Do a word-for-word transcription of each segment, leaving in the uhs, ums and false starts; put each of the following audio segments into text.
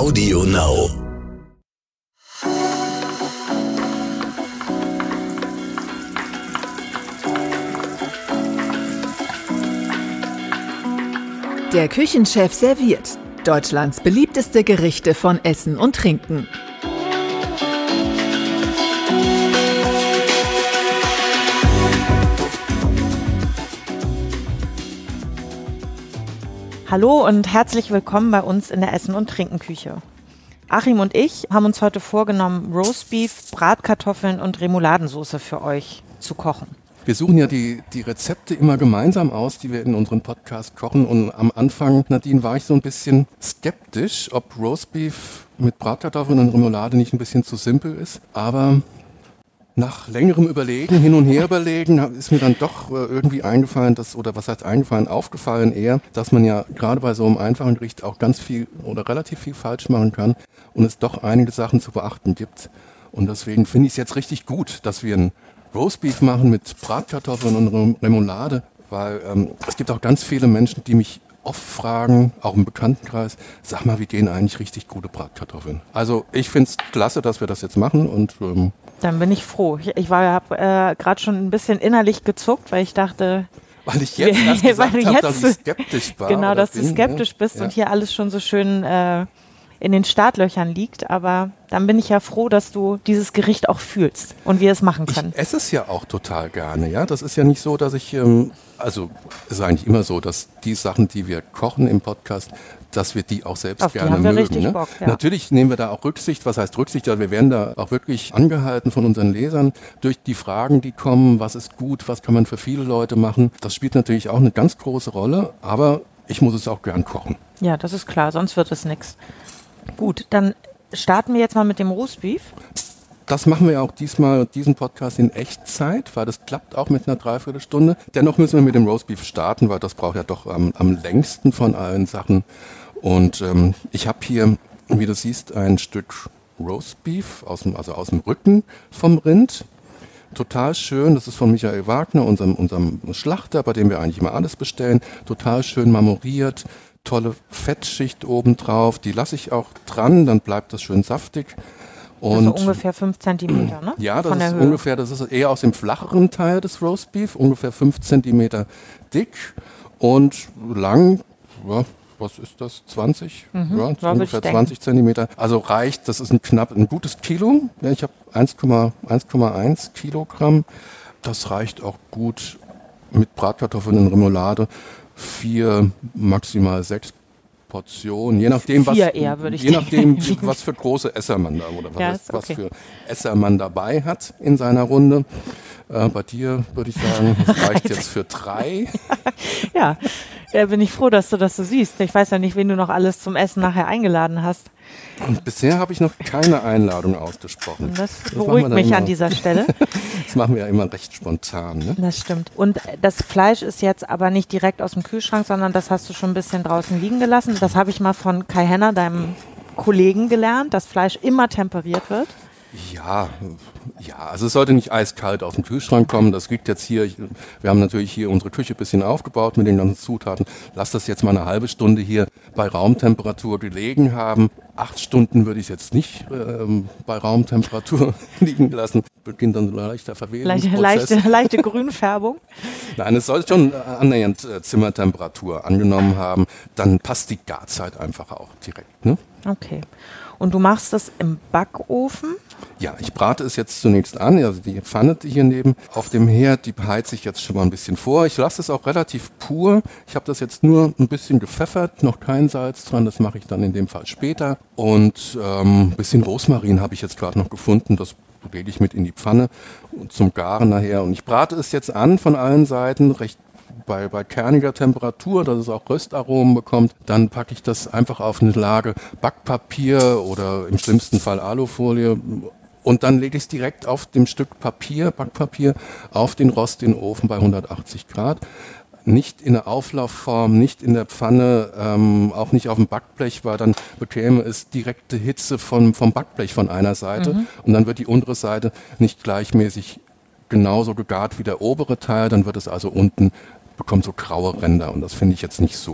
Audio Now. Der Küchenchef serviert Deutschlands beliebteste Gerichte von Essen und Trinken. Hallo und herzlich willkommen bei uns in der Essen- und Trinkenküche. Achim und ich haben uns heute vorgenommen, Roastbeef, Bratkartoffeln und Remouladensauce für euch zu kochen. Wir suchen ja die, die Rezepte immer gemeinsam aus, die wir in unserem Podcast kochen. Und am Anfang, Nadine, war ich so ein bisschen skeptisch, ob Roastbeef mit Bratkartoffeln und Remoulade nicht ein bisschen zu simpel ist. Aber nach längerem Überlegen, hin und her überlegen, ist mir dann doch irgendwie eingefallen, dass, oder was heißt eingefallen, aufgefallen eher, dass man ja gerade bei so einem einfachen Gericht auch ganz viel oder relativ viel falsch machen kann und es doch einige Sachen zu beachten gibt. Und deswegen finde ich es jetzt richtig gut, dass wir ein Roastbeef machen mit Bratkartoffeln und Remoulade, weil ähm, es gibt auch ganz viele Menschen, die mich oft fragen, auch im Bekanntenkreis, sag mal, wie gehen eigentlich richtig gute Bratkartoffeln? Also ich finde es klasse, dass wir das jetzt machen und ähm, dann bin ich froh. Ich, ich war ja äh, gerade schon ein bisschen innerlich gezuckt, weil ich dachte, weil ich jetzt erst gesagt habe, dass ich skeptisch war. Genau, dass bin, du skeptisch ja, bist ja. und hier alles schon so schön äh, in den Startlöchern liegt, aber dann bin ich ja froh, dass du dieses Gericht auch fühlst und wir es machen können. Ich esse es ja auch total gerne, ja. Das ist ja nicht so, dass ich, ähm, also es ist eigentlich immer so, dass die Sachen, die wir kochen im Podcast, dass wir die auch selbst Auf die gerne haben wir mögen. richtig Ne? Bock, ja. Natürlich nehmen wir da auch Rücksicht. Was heißt Rücksicht? Also wir werden da auch wirklich angehalten von unseren Lesern durch die Fragen, die kommen. Was ist gut? Was kann man für viele Leute machen? Das spielt natürlich auch eine ganz große Rolle, aber ich muss es auch gern kochen. Ja, das ist klar, sonst wird es nichts. Gut, dann starten wir jetzt mal mit dem Roastbeef. Das machen wir ja auch diesmal, diesen Podcast in Echtzeit, weil das klappt auch mit einer Dreiviertelstunde. Dennoch müssen wir mit dem Roastbeef starten, weil das braucht ja doch am, am längsten von allen Sachen. Und ähm, ich habe hier, wie du siehst, ein Stück Roastbeef, aus dem, also aus dem Rücken vom Rind. Total schön, das ist von Michael Wagner, unserem, unserem Schlachter, bei dem wir eigentlich immer alles bestellen. Total schön marmoriert, tolle Fettschicht obendrauf, die lasse ich auch dran, dann bleibt das schön saftig. Und also ungefähr fünf Zentimeter, ne? Ja, das von der ist Höhe. ungefähr, das ist eher aus dem flacheren Teil des Roastbeef, ungefähr fünf Zentimeter dick und lang, ja, was ist das, zwanzig? Mhm, ja, ja, ungefähr zwanzig Zentimeter. Also reicht, das ist ein knapp ein gutes Kilo. Ja, ich habe eins Komma eins Kilogramm. Das reicht auch gut mit Bratkartoffeln und Remoulade. Vier, maximal sechs Portionen, je nachdem, was, Vier eher, würde ich je nachdem denken. was für große Esser man da oder Ja, was, ist was okay. für Esser man dabei hat in seiner Runde. Äh, bei dir würde ich sagen, das reicht jetzt für drei. Ja, da bin ich froh, dass du das so siehst. Ich weiß ja nicht, wen du noch alles zum Essen nachher eingeladen hast. Und bisher habe ich noch keine Einladung ausgesprochen. Das Das beruhigt machen wir mich dann an immer. dieser Stelle. Das machen wir ja immer recht spontan. Ne? Das stimmt. Und das Fleisch ist jetzt aber nicht direkt aus dem Kühlschrank, sondern das hast du schon ein bisschen draußen liegen gelassen. Das habe ich mal von Kai Henner, deinem Kollegen, gelernt, dass Fleisch immer temperiert wird. Ja, ja, also es sollte nicht eiskalt aus dem Kühlschrank kommen. Das liegt jetzt hier, ich, wir haben natürlich hier unsere Küche ein bisschen aufgebaut mit den ganzen Zutaten. Lass das jetzt mal eine halbe Stunde hier bei Raumtemperatur gelegen haben. Acht Stunden würde ich es jetzt nicht ähm, bei Raumtemperatur liegen lassen. Beginnt dann so ein leichter Leichte, Verwesungsprozess. leichte, leichte Grünfärbung. Nein, es soll schon annähernd äh, Zimmertemperatur angenommen haben. Dann passt die Garzeit einfach auch direkt, ne? Okay. Und du machst das im Backofen? Ja, ich brate es jetzt zunächst an, also die Pfanne die hier neben auf dem Herd, die heize ich jetzt schon mal ein bisschen vor. Ich lasse es auch relativ pur. Ich habe das jetzt nur ein bisschen gepfeffert, noch kein Salz dran, das mache ich dann in dem Fall später. Und ähm, ein bisschen Rosmarin habe ich jetzt gerade noch gefunden, das lege ich mit in die Pfanne zum Garen nachher. Und ich brate es jetzt an von allen Seiten, recht Bei, bei kerniger Temperatur, dass es auch Röstaromen bekommt, dann packe ich das einfach auf eine Lage Backpapier oder im schlimmsten Fall Alufolie und dann lege ich es direkt auf dem Stück Papier, Backpapier, auf den Rost in den Ofen bei hundertachtzig Grad. Nicht in der Auflaufform, nicht in der Pfanne, ähm, auch nicht auf dem Backblech, weil dann bekäme es direkte Hitze vom, vom Backblech von einer Seite mhm. und dann wird die untere Seite nicht gleichmäßig genauso gegart wie der obere Teil, dann wird es also unten, bekommt so graue Ränder und das finde ich jetzt nicht so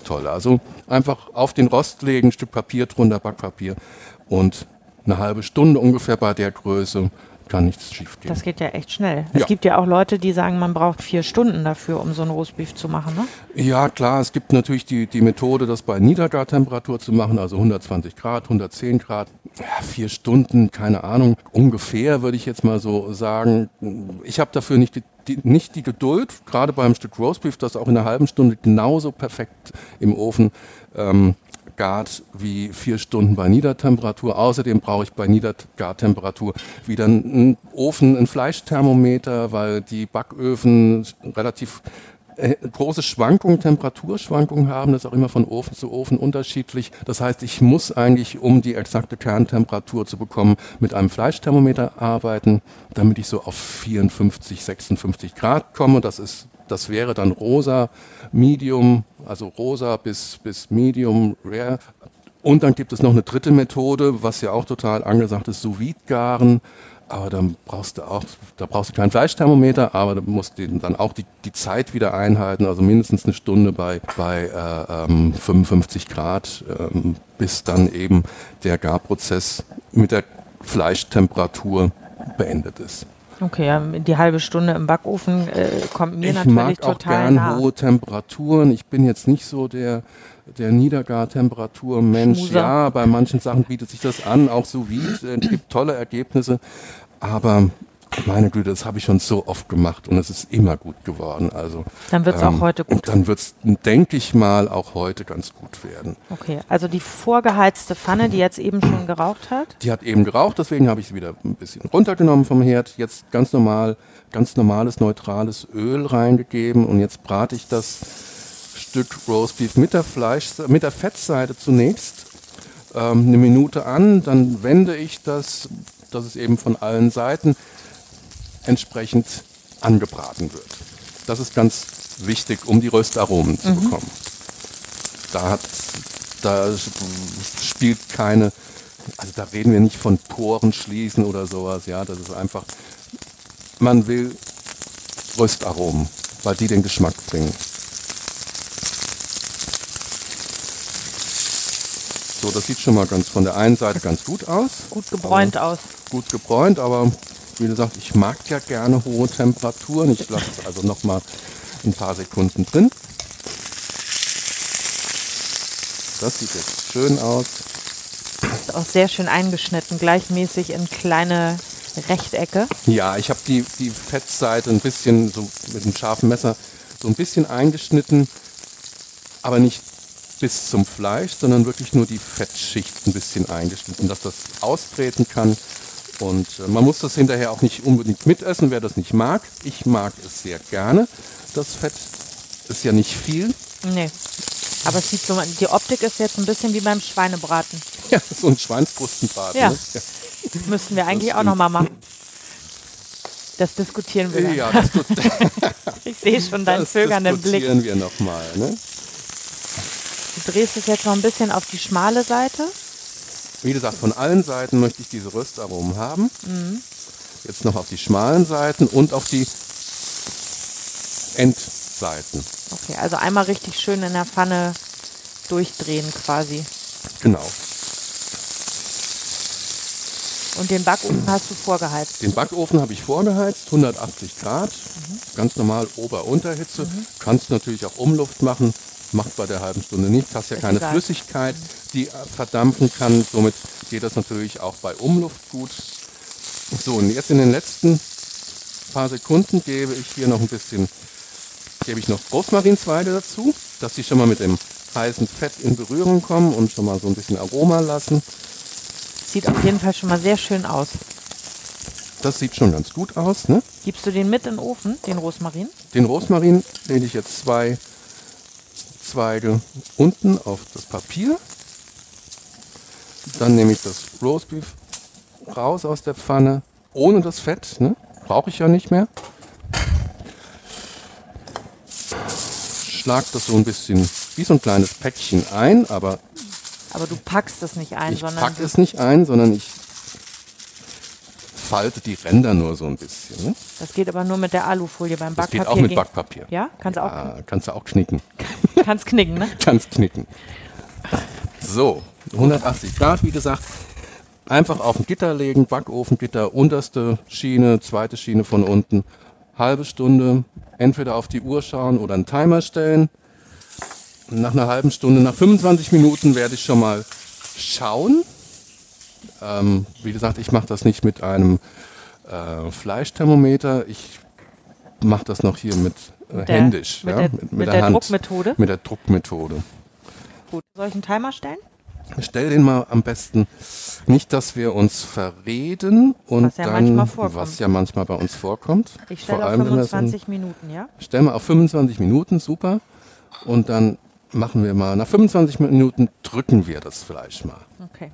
toll. Also einfach auf den Rost legen, ein Stück Papier drunter, Backpapier und eine halbe Stunde ungefähr bei der Größe kann nichts schief gehen. Das geht ja echt schnell. Ja. Es gibt ja auch Leute, die sagen, man braucht vier Stunden dafür, um so einen Roastbeef zu machen, ne? Ja, klar, es gibt natürlich die, die Methode, das bei Niedergartemperatur zu machen, also hundertzwanzig Grad, hundertzehn Grad. Ja, vier Stunden, keine Ahnung, ungefähr würde ich jetzt mal so sagen. Ich habe dafür nicht die, die, nicht die Geduld, gerade beim Stück Roastbeef, das auch in einer halben Stunde genauso perfekt im Ofen ähm, gart wie vier Stunden bei Niedertemperatur. Außerdem brauche ich bei Niedergartemperatur wieder einen Ofen, einen Fleischthermometer, weil die Backöfen relativ äh, große Schwankungen, Temperaturschwankungen haben. Das ist auch immer von Ofen zu Ofen unterschiedlich. Das heißt, ich muss eigentlich, um die exakte Kerntemperatur zu bekommen, mit einem Fleischthermometer arbeiten, damit ich so auf vierundfünfzig, sechsundfünfzig Grad komme. Das ist Das wäre dann rosa, medium, also rosa bis, bis medium rare. Und dann gibt es noch eine dritte Methode, was ja auch total angesagt ist, Sous-Vide-Garen. Aber dann brauchst du auch, da brauchst du kein Fleischthermometer, aber du musst dann auch die, die Zeit wieder einhalten, also mindestens eine Stunde bei, bei äh, ähm, fünfundfünfzig Grad, ähm, bis dann eben der Garprozess mit der Fleischtemperatur beendet ist. Okay, ja, die halbe Stunde im Backofen äh, kommt mir ich natürlich mag auch total gern nah. hohe Temperaturen. Ich bin jetzt nicht so der, der Niedergartemperatur-Mensch. Schmuser. Ja, bei manchen Sachen bietet sich das an, auch sous vide. Es gibt tolle Ergebnisse, aber meine Güte, das habe ich schon so oft gemacht und es ist immer gut geworden. Also, Dann wird es ähm, auch heute gut. Und dann wird es, denke ich mal, auch heute ganz gut werden. Okay, also die vorgeheizte Pfanne, die jetzt eben schon geraucht hat. Die hat eben geraucht, deswegen habe ich sie wieder ein bisschen runtergenommen vom Herd. Jetzt ganz normal, ganz normales, neutrales Öl reingegeben und jetzt brate ich das Stück Roastbeef mit der Fleisch, mit der Fettseite zunächst ähm, eine Minute an, dann wende ich das, dass es eben von allen Seiten entsprechend angebraten wird. Das ist ganz wichtig, um die Röstaromen zu mhm. bekommen. Da, hat, da spielt keine, also da reden wir nicht von Poren schließen oder sowas, ja, das ist einfach, man will Röstaromen, weil die den Geschmack bringen. So, das sieht schon mal ganz von der einen Seite ganz gut aus. Gut gebräunt aber, aus. Gut gebräunt, aber wie gesagt, ich mag ja gerne hohe Temperaturen. Ich lasse es also noch mal ein paar Sekunden drin. Das sieht jetzt schön aus. Ist auch sehr schön eingeschnitten, gleichmäßig in kleine Rechtecke. Ja, ich habe die, die Fettseite ein bisschen so mit einem scharfen Messer so ein bisschen eingeschnitten, aber nicht bis zum Fleisch, sondern wirklich nur die Fettschicht ein bisschen eingeschnitten, dass das austreten kann. Und äh, man muss das hinterher auch nicht unbedingt mitessen, wer das nicht mag. Ich mag es sehr gerne. Das Fett ist ja nicht viel. Nee, aber es sieht so, die Optik ist jetzt ein bisschen wie beim Schweinebraten. Ja, so ein Schweinsbrustenbraten. Ja. Ne? Ja. Müssen wir eigentlich auch nochmal machen. Das diskutieren wir dann. Ja, das tut, ich sehe schon deinen zögernden Blick. Das diskutieren wir nochmal. Ne? Du drehst es jetzt noch ein bisschen auf die schmale Seite. Wie gesagt, von allen Seiten möchte ich diese Röstaromen haben. Mhm. Jetzt noch auf die schmalen Seiten und auf die Endseiten. Okay, also einmal richtig schön in der Pfanne durchdrehen quasi. Genau. Und den Backofen hast du vorgeheizt? Den Backofen habe ich vorgeheizt, hundertachtzig Grad, mhm. ganz normal Ober-Unterhitze. Mhm. Kannst natürlich auch Umluft machen. Macht bei der halben Stunde nichts, hast ja ist keine egal. Flüssigkeit, die verdampfen kann, somit geht das natürlich auch bei Umluft gut. So, und jetzt in den letzten paar Sekunden gebe ich hier noch ein bisschen, gebe ich noch Rosmarinzweige dazu, dass sie schon mal mit dem heißen Fett in Berührung kommen und schon mal so ein bisschen Aroma lassen. Sieht auf jeden Fall schon mal sehr schön aus. Das sieht schon ganz gut aus, ne? Gibst du den mit in den Ofen, den Rosmarin? Den Rosmarin lege ich jetzt zwei Zweige unten auf das Papier. Dann nehme ich das Roastbeef raus aus der Pfanne, ohne das Fett, ne? Brauche ich ja nicht mehr. Schlag das so ein bisschen wie so ein kleines Päckchen ein, aber Aber du packst es nicht ein, ich sondern... packe es nicht ein, sondern ich falte die Ränder nur so ein bisschen. Ne? Das geht aber nur mit der Alufolie beim Das Backpapier. geht auch mit ging- Backpapier. Ja? Kannst du auch... Ah, kannst du auch knicken. Kannst knicken, ne? Kannst knicken. So, hundertachtzig Grad, wie gesagt. Einfach auf ein Gitter legen, Backofengitter, unterste Schiene, zweite Schiene von unten. Halbe Stunde, entweder auf die Uhr schauen oder einen Timer stellen. Nach einer halben Stunde, nach fünfundzwanzig Minuten werde ich schon mal schauen. Ähm, wie gesagt, ich mache das nicht mit einem äh, Fleischthermometer. Ich mache das noch hier mit äh, der, händisch. Mit ja, der, mit, mit, mit der, der Hand. Druckmethode? Mit der Druckmethode. Gut. Soll ich einen Timer stellen? Stell den mal am besten nicht, dass wir uns verreden und was ja dann, manchmal vorkommt. was ja manchmal bei uns vorkommt. Ich stelle Vor auf allem, wenn das fünfundzwanzig ein- Minuten, ja? Stell mal auf fünfundzwanzig Minuten, super. Und dann machen wir mal, nach fünfundzwanzig Minuten drücken wir das Fleisch mal. Okay.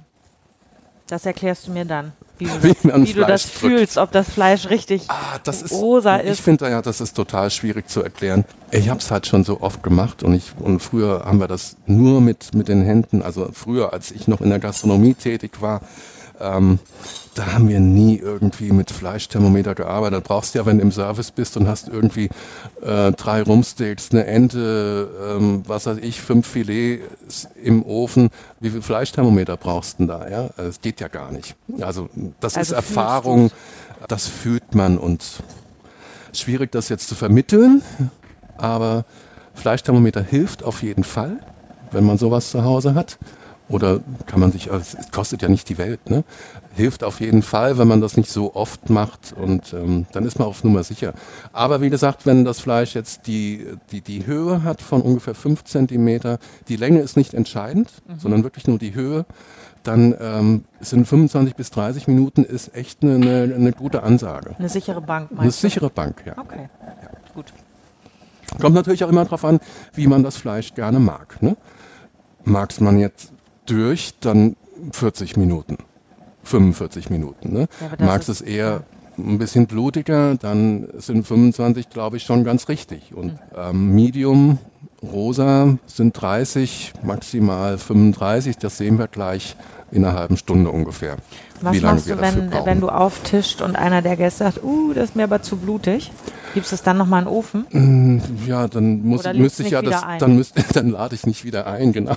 Das erklärst du mir dann, wie du Wie das, man wie du das Fleisch drückt. fühlst, ob das Fleisch richtig Ah, das ist, rosa ich ist. finde ja, das ist total schwierig zu erklären. Ich habe es halt schon so oft gemacht und, ich, und früher haben wir das nur mit, mit den Händen, also früher, als ich noch in der Gastronomie tätig war, ähm, da haben wir nie irgendwie mit Fleischthermometer gearbeitet. Da brauchst du ja, wenn du im Service bist und hast irgendwie äh, drei Rumpsteaks, eine Ente, ähm, was weiß ich, fünf Filets im Ofen. Wie viel Fleischthermometer brauchst du denn da? Ja? Das geht ja gar nicht. Also das Also ist fühlst Erfahrung, das fühlt man und schwierig, das jetzt zu vermitteln, aber Fleischthermometer hilft auf jeden Fall, wenn man sowas zu Hause hat. Oder kann man sich, also es kostet ja nicht die Welt, ne? Hilft auf jeden Fall, wenn man das nicht so oft macht und ähm, dann ist man auf Nummer sicher. Aber wie gesagt, wenn das Fleisch jetzt die, die, die Höhe hat von ungefähr fünf Zentimeter, die Länge ist nicht entscheidend, mhm. sondern wirklich nur die Höhe, dann ähm, sind fünfundzwanzig bis dreißig Minuten ist echt eine, eine, eine gute Ansage. Eine sichere Bank, meinst Eine du? sichere Bank, ja. Okay, Ja. gut. Kommt natürlich auch immer darauf an, wie man das Fleisch gerne mag. Ne? Mag's man jetzt durch, dann vierzig Minuten, fünfundvierzig Minuten. Ne? Ja, aber das Magst ist- es eher ein bisschen blutiger, dann sind fünfundzwanzig, glaube ich, schon ganz richtig. Und ähm, Medium, rosa sind dreißig, maximal fünfunddreißig, das sehen wir gleich in einer halben Stunde ungefähr. Was wie lange machst wir du, dafür wenn, brauchen. wenn du auftischt und einer der Gäste sagt, uh, das ist mir aber zu blutig? Gibst du es dann nochmal in den Ofen? Ja, dann muss, Oder lädst müsste ich nicht ja das, wieder ein? dann müsste, dann lade ich nicht wieder ein, genau.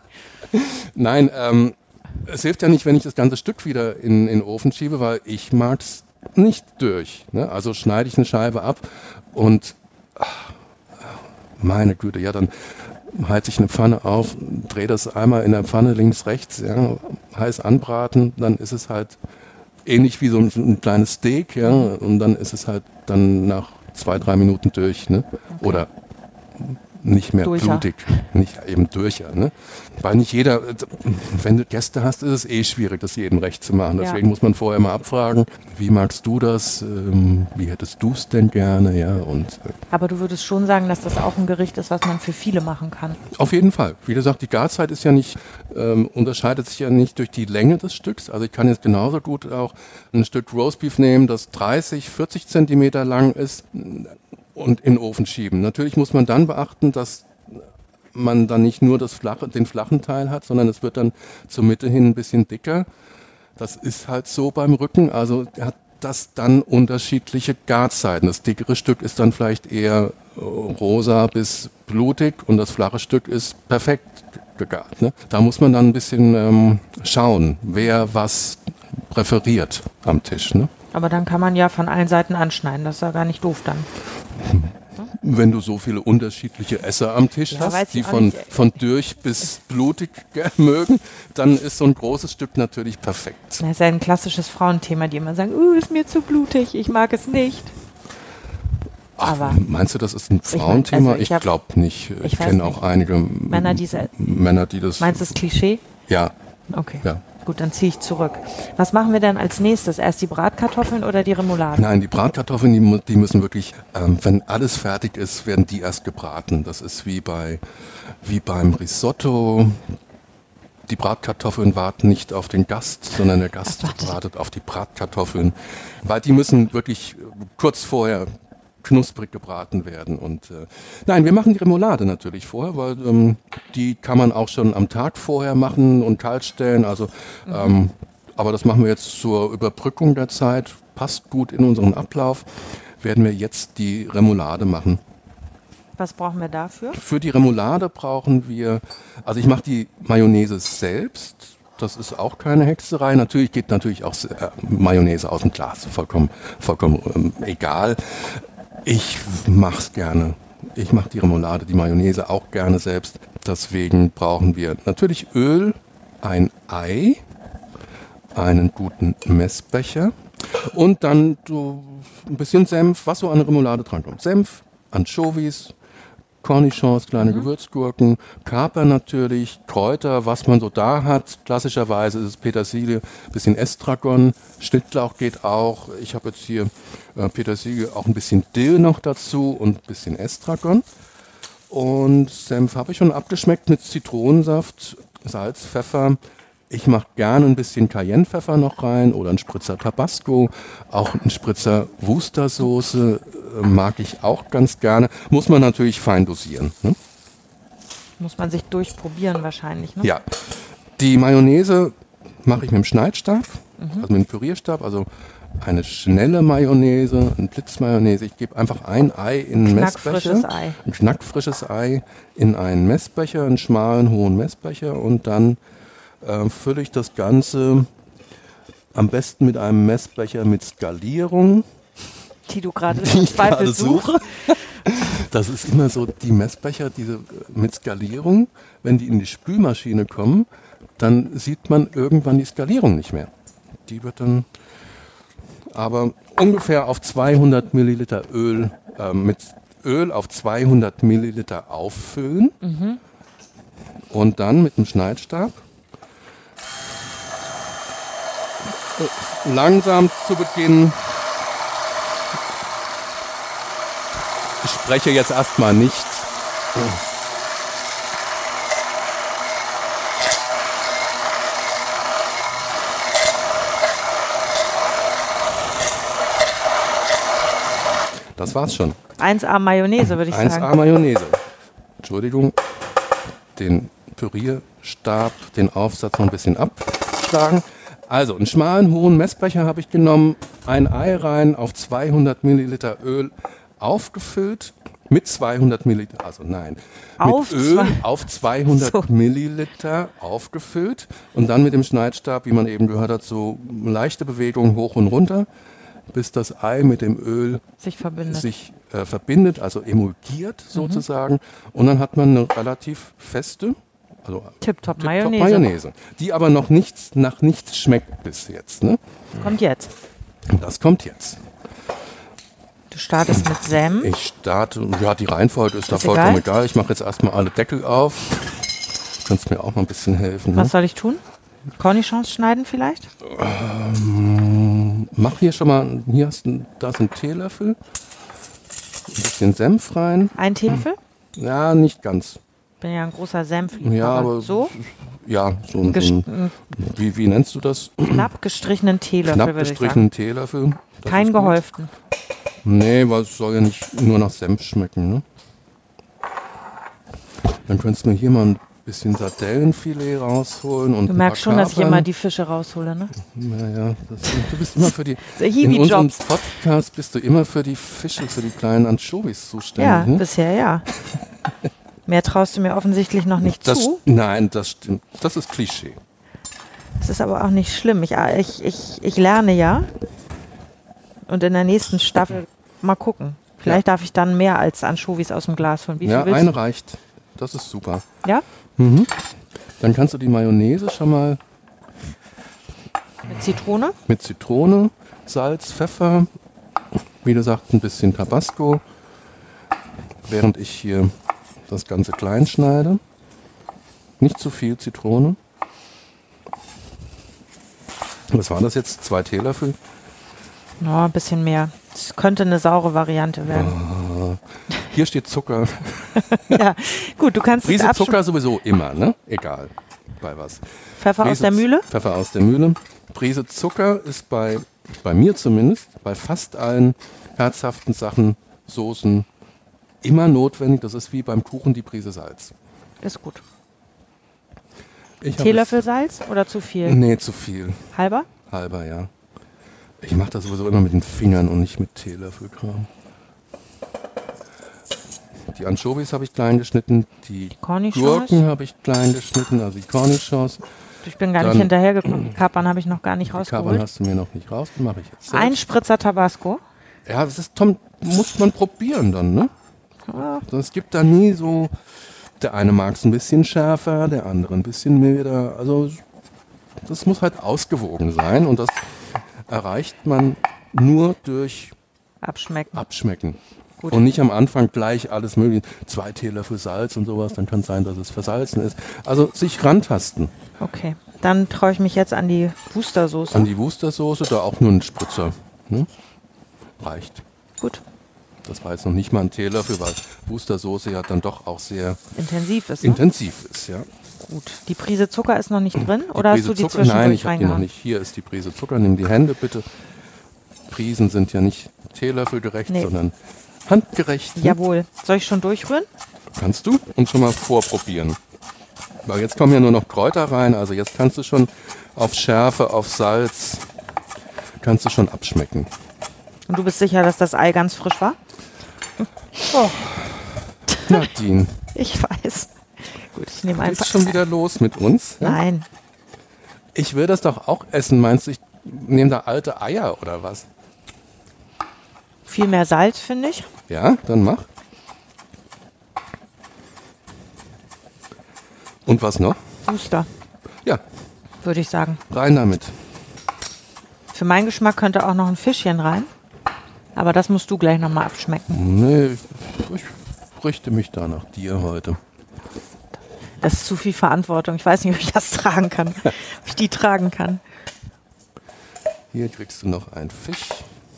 Nein, ähm, es hilft ja nicht, wenn ich das ganze Stück wieder in, in den Ofen schiebe, weil ich mag es nicht durch. Ne? Also schneide ich eine Scheibe ab und ach, meine Güte, ja, dann heize ich eine Pfanne auf, drehe das einmal in der Pfanne links, rechts, ja, heiß anbraten, dann ist es halt ähnlich wie so ein, ein kleines Steak, ja, und dann ist es halt dann nach zwei, drei Minuten durch, ne? Oder nicht mehr Durcher. blutig, nicht eben durcher, ne? Weil nicht jeder, wenn du Gäste hast, ist es eh schwierig, das jedem recht zu machen. Deswegen Ja. muss man vorher mal abfragen, wie magst du das, ähm, wie hättest du es denn gerne, ja, und äh, Aber du würdest schon sagen, dass das auch ein Gericht ist, was man für viele machen kann. auf jeden Fall. Wie gesagt, die Garzeit ist ja nicht, ähm, unterscheidet sich ja nicht durch die Länge des Stücks. Also ich kann jetzt genauso gut auch ein Stück Roastbeef nehmen, das dreißig, vierzig Zentimeter lang ist und in den Ofen schieben. Natürlich muss man dann beachten, dass man dann nicht nur das flache, den flachen Teil hat, sondern es wird dann zur Mitte hin ein bisschen dicker. Das ist halt so beim Rücken. Also hat das dann unterschiedliche Garzeiten. Das dickere Stück ist dann vielleicht eher äh, rosa bis blutig und das flache Stück ist perfekt gegart. Ne? Da muss man dann ein bisschen ähm, schauen, wer was präferiert am Tisch. Ne? Aber dann kann man ja von allen Seiten anschneiden. Das ist ja gar nicht doof dann. Wenn du so viele unterschiedliche Esser am Tisch Ja, weiß hast, ich die auch von, nicht. von durch bis blutig mögen, dann ist so ein großes Stück natürlich perfekt. Das ist ja ein klassisches Frauenthema, die immer sagen, uh, ist mir zu blutig, ich mag es nicht. Ach, Aber- meinst du, das ist ein mein, Frauenthema? also ich ich hab- glaube nicht. Ich, ich weiß kenne nicht. auch einige Männer, die se- Männer, die das... Meinst du das Klischee? Ja, Okay, ja. gut, dann ziehe ich zurück. Was machen wir denn als nächstes? Erst die Bratkartoffeln oder die Remoulade? Nein, die Bratkartoffeln, die, mu- die müssen wirklich, ähm, wenn alles fertig ist, werden die erst gebraten. Das ist wie, bei, wie beim Risotto. Die Bratkartoffeln warten nicht auf den Gast, sondern der Gast Ach, warte. wartet auf die Bratkartoffeln. Weil die müssen wirklich kurz vorher knusprig gebraten werden. Und äh, nein, wir machen die Remoulade natürlich vorher, weil ähm, die kann man auch schon am Tag vorher machen und kalt stellen. Also, ähm, aber das machen wir jetzt zur Überbrückung der Zeit. Passt gut in unseren Ablauf. Werden wir jetzt die Remoulade machen. Was brauchen wir dafür? Für die Remoulade brauchen wir, also ich mache die Mayonnaise selbst. Das ist auch keine Hexerei. Natürlich geht natürlich auch äh, Mayonnaise aus dem Glas. Vollkommen, vollkommen ähm, egal. Ich mache es gerne. Ich mache die Remoulade, die Mayonnaise auch gerne selbst. Deswegen brauchen wir natürlich Öl, ein Ei, einen guten Messbecher und dann so ein bisschen Senf, was so an eine Remoulade drankommt. Senf, Anchovies, Cornichons, kleine mhm. Gewürzgurken, Kaper natürlich, Kräuter, was man so da hat. Klassischerweise ist es Petersilie, bisschen Estragon, Schnittlauch geht auch. Ich habe jetzt hier äh, Petersilie, auch ein bisschen Dill noch dazu und ein bisschen Estragon. Und Senf habe ich schon abgeschmeckt mit Zitronensaft, Salz, Pfeffer. Ich mache gerne ein bisschen Cayennepfeffer noch rein oder einen Spritzer Tabasco, auch einen Spritzer Worcestersoße äh, mag ich auch ganz gerne. Muss man natürlich fein dosieren. Ne? Muss man sich durchprobieren wahrscheinlich, ne? Ja, die Mayonnaise mache ich mit dem Schneidstab, mhm. also mit dem Pürierstab, also eine schnelle Mayonnaise, eine Blitzmayonnaise. Ich gebe einfach ein Ei in einen Messbecher, Ei. ein knackfrisches Ei in einen Messbecher, einen schmalen, hohen Messbecher und dann äh, fülle ich das Ganze am besten mit einem Messbecher mit Skalierung. Die du gerade im Zweifel suchst. Das ist immer so, die Messbecher, diese mit Skalierung, wenn die in die Spülmaschine kommen, dann sieht man irgendwann die Skalierung nicht mehr. Die wird dann aber ungefähr auf zweihundert Milliliter Öl, äh, mit Öl auf zweihundert Milliliter auffüllen mhm. und dann mit dem Schneidstab langsam zu Beginn. Ich spreche jetzt erstmal nicht. Das war's schon. eins A Mayonnaise, würde ich sagen. eins A Mayonnaise. Entschuldigung, den Pürierstab, den Aufsatz noch ein bisschen abschlagen. Also, einen schmalen, hohen Messbecher habe ich genommen, ein Ei rein, auf zweihundert Milliliter Öl aufgefüllt, mit zweihundert Milliliter, also nein, auf mit Öl zwei auf zweihundert so. Milliliter aufgefüllt und dann mit dem Schneidstab, wie man eben gehört hat, so leichte Bewegungen hoch und runter, bis das Ei mit dem Öl sich verbindet, sich, äh, verbindet also emulgiert sozusagen. Mhm. Und dann hat man eine relativ feste, also Tip-Top Tip Mayonnaise. Mayonnaise, die aber noch nichts, nach nichts schmeckt bis jetzt. Ne? Kommt jetzt. Das kommt jetzt. Du startest mit Senf. Ich starte, ja, die Reihenfolge ist, ist da vollkommen egal. egal. Ich mache jetzt erstmal alle Deckel auf. Du kannst mir auch mal ein bisschen helfen. Was ne? soll ich tun? Cornichons schneiden vielleicht? Ähm, mach hier schon mal, hier hast du, da ist ein Teelöffel. Ein bisschen Senf rein. Ein Teelöffel? Ja, nicht ganz. Bin ja ein großer Senfliebhaber. Ja, aber so? Ja, so ein, so ein wie, wie nennst du das? Knapp gestrichenen Teelöffel, Knapp würde ich sagen. gestrichenen Teelöffel. Das Kein gehäuften. Nee, weil es soll ja nicht nur nach Senf schmecken. Ne? Dann könntest du mir hier mal ein bisschen Sardellenfilet rausholen. Und du merkst schon, dass ich immer die Fische raushole, ne? Naja, das, du bist immer für die, in unserem Podcast bist du immer für die Fische, für die kleinen Anchovies zuständig. Ja, ne? bisher ja. Mehr traust du mir offensichtlich noch nicht das, zu. Nein, das stimmt. Das ist Klischee. Das ist aber auch nicht schlimm. Ich, ich, ich, ich lerne ja. Und in der nächsten Staffel mal gucken. Vielleicht ja. darf ich dann mehr als Anchovies aus dem Glas holen. Wie viel ja, willst eine du? reicht. Das ist super. Ja? Mhm. Dann kannst du die Mayonnaise schon mal mit Zitrone? Mit Zitrone, Salz, Pfeffer, wie gesagt ein bisschen Tabasco, während ich hier das Ganze klein schneide. Nicht zu viel Zitrone. Was waren das jetzt? Zwei Teelöffel? No, ein bisschen mehr. Das könnte eine saure Variante werden. Ah, hier steht Zucker. Ja, gut, du kannst Prise Zucker sowieso immer, ne? Egal, bei was. Pfeffer Prise aus der Mühle? Pfeffer aus der Mühle. Prise Zucker ist bei, bei mir zumindest, bei fast allen herzhaften Sachen, Soßen, immer notwendig. Das ist wie beim Kuchen die Prise Salz. Ist gut. Ich Teelöffel Salz oder zu viel? Nee, zu viel. Halber? Halber, ja. Ich mache das sowieso immer mit den Fingern und nicht mit Teelöffelkram. die Anchovies habe ich klein geschnitten, die, Die Cornichons? Gurken habe ich klein geschnitten, also die Cornichons. Ich bin gar Dann- nicht hinterhergekommen. Die Kapern habe ich noch gar nicht Die Kapern rausgeholt. hast du mir noch nicht raus, mache ich jetzt. Ein selbst. Spritzer Tabasco. Ja, das ist, Tom, muss man probieren dann, ne? Ja. Es gibt da nie so, der eine mag es ein bisschen schärfer, der andere ein bisschen milder. Also das muss halt ausgewogen sein und das erreicht man nur durch Abschmecken. Abschmecken. Gut. Und nicht am Anfang gleich alles mögliche, zwei Teelöffel Salz und sowas, dann kann es sein, dass es versalzen ist. Also sich rantasten Okay. Dann traue ich mich jetzt an die Wustersoße. an die Wustersoße, da auch nur ein Spritzer. Ne? Reicht. Gut. Das war jetzt noch nicht mal ein Teelöffel, weil Wustersoße ja dann doch auch sehr Intensiv ist, ne? intensiv ist. Ja. Gut. Die Prise Zucker ist noch nicht drin? Die Oder hast Prise du die Zucker, zwischendurch nein, ich habe die noch reingehauen? nicht. Hier ist die Prise Zucker. Nimm die Hände bitte. Prisen sind ja nicht Teelöffelgerecht, Nee. sondern handgerecht. Ne? Jawohl. Soll ich schon durchrühren? Kannst du und schon mal vorprobieren. Weil jetzt kommen ja nur noch Kräuter rein, also jetzt kannst du schon auf Schärfe, auf Salz, kannst du schon abschmecken. Und du bist sicher, dass das Ei ganz frisch war? Nadine, Ich weiß. Gut, ich nehme einfach. geht's schon wieder los mit uns? Ja? Nein. Ich will das doch auch essen. Meinst du, ich nehme da alte Eier oder was? Viel mehr Salz, finde ich. Ja, dann mach. Und was noch? Wuster, Ja, würde ich sagen. rein damit. Für meinen Geschmack könnte auch noch ein Fischchen rein. Aber das musst du gleich nochmal abschmecken. Nee, ich richte mich da nach dir heute. Das ist zu viel Verantwortung. Ich weiß nicht, ob ich das tragen kann. Ob ich die tragen kann. Hier kriegst du noch einen Fisch.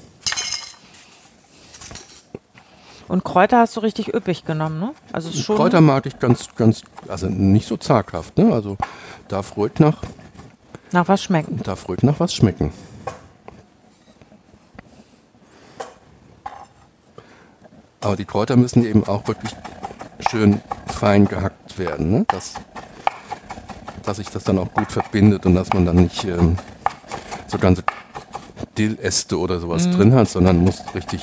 Und Kräuter hast du richtig üppig genommen, ne? Also es ist schon Kräuter mag ich ganz, ganz, also nicht so zaghaft, ne? Also darf ruhig nach, nach was schmecken. darf ruhig nach was schmecken. Aber die Kräuter müssen eben auch wirklich schön fein gehackt werden, ne? Dass, dass sich das dann auch gut verbindet und dass man dann nicht ähm, so ganze Dilläste oder sowas Mhm. drin hat, sondern muss richtig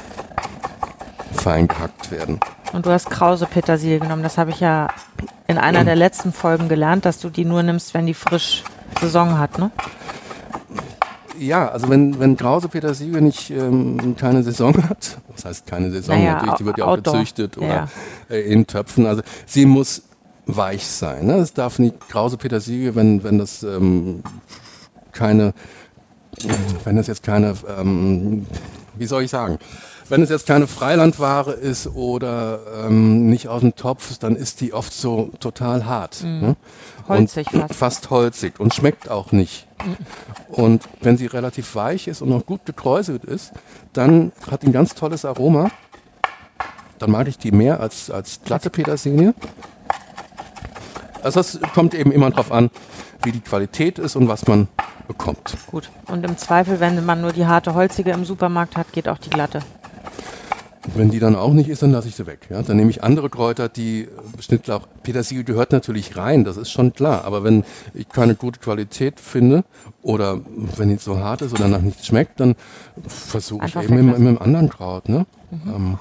fein gehackt werden. Und du hast krause Petersilie genommen. Das habe ich ja in einer der letzten Folgen gelernt, dass du die nur nimmst, wenn die frisch Saison hat, ne? Ja, also wenn, wenn Krause Petersilie nicht ähm, keine Saison hat, das heißt keine Saison, Naja, natürlich, die wird ja auch Outdoor. gezüchtet oder Ja. äh, in Töpfen, also sie muss weich sein. Ne? Es darf nicht Krause Petersilie, wenn, wenn das ähm, keine, wenn das jetzt keine, ähm, wie soll ich sagen, wenn es jetzt keine Freilandware ist oder ähm, nicht aus dem Topf, dann ist die oft so total hart. Ne? Holzig und fast. fast holzig und schmeckt auch nicht. Und wenn sie relativ weich ist und noch gut gekräuselt ist, dann hat die ein ganz tolles Aroma. Dann mag ich die mehr als, als glatte Petersilie. Also das kommt eben immer drauf an, wie die Qualität ist und was man bekommt. Gut. Und im Zweifel, wenn man nur die harte holzige im Supermarkt hat, geht auch die glatte. Wenn die dann auch nicht ist, dann lasse ich sie weg. Ja? Dann nehme ich andere Kräuter, die äh, Schnittlauch, Petersilie gehört natürlich rein, das ist schon klar. Aber wenn ich keine gute Qualität finde oder wenn die so hart ist oder nach nichts schmeckt, dann versuche ich Einfach eben mit, weglassen. mit einem anderen Kraut. Ne? Ähm,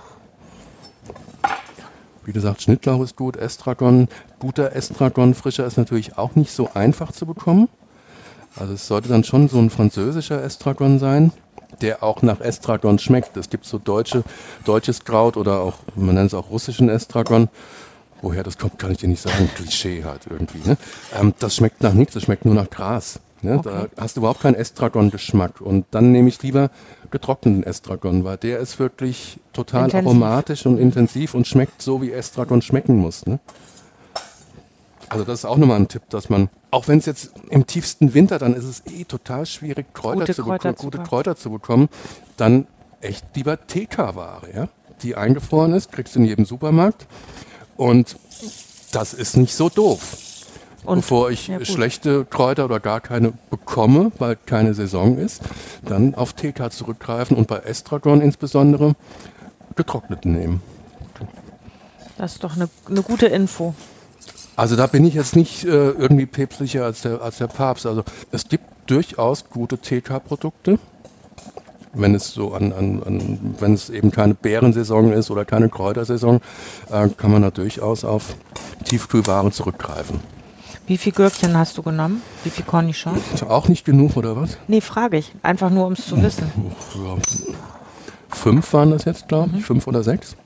wie gesagt, Schnittlauch ist gut, Estragon, guter Estragon, frischer ist natürlich auch nicht so einfach zu bekommen. Also es sollte dann schon so ein französischer Estragon sein, der auch nach Estragon schmeckt. Es gibt so deutsche, deutsches Kraut oder auch, man nennt es auch russischen Estragon. Woher das kommt, kann ich dir nicht sagen. Klischee halt irgendwie. Ne? Ähm, das schmeckt nach nichts, das schmeckt nur nach Gras. Ne? Okay. Da hast du überhaupt keinen Estragon-Geschmack. Und dann nehme ich lieber getrockneten Estragon, weil der ist wirklich total Intensiv. aromatisch und intensiv und schmeckt so, wie Estragon schmecken muss. Ne? Also das ist auch nochmal ein Tipp, dass man, auch wenn es jetzt im tiefsten Winter, dann ist es eh total schwierig, Kräuter, Gute zu, Kräuter beko- zu gute bekommen. Kräuter zu bekommen, dann echt lieber T K-Ware, ja? Die eingefroren ist, kriegst du in jedem Supermarkt und das ist nicht so doof. Und, Bevor ich ja, gut. schlechte Kräuter oder gar keine bekomme, weil keine Saison ist, dann auf T K zurückgreifen und bei Estragon insbesondere getrockneten nehmen. Das ist doch eine, eine gute Info. Also da bin ich jetzt nicht äh, irgendwie päpstlicher als der, als der Papst. Also es gibt durchaus gute T K-Produkte, wenn es so an, an, an wenn es eben keine Beerensaison ist oder keine Kräutersaison, äh, kann man da durchaus auf Tiefkühlwaren zurückgreifen. Wie viel Gürkchen hast du genommen? Wie viel Cornichons? Auch nicht genug, oder was? Nee, frage ich. Einfach nur, um es zu wissen. Ja, fünf waren das jetzt, glaube ich. Mhm. Fünf oder sechs.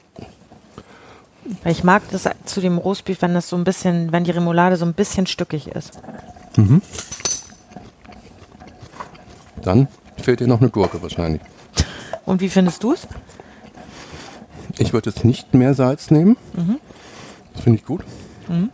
Ich mag das zu dem Roastbeef, wenn das so ein bisschen, wenn die Remoulade so ein bisschen stückig ist. Mhm. Dann fehlt dir noch eine Gurke wahrscheinlich. Und wie findest du es? Ich würde jetzt nicht mehr Salz nehmen. Mhm. Das finde ich gut. Mhm.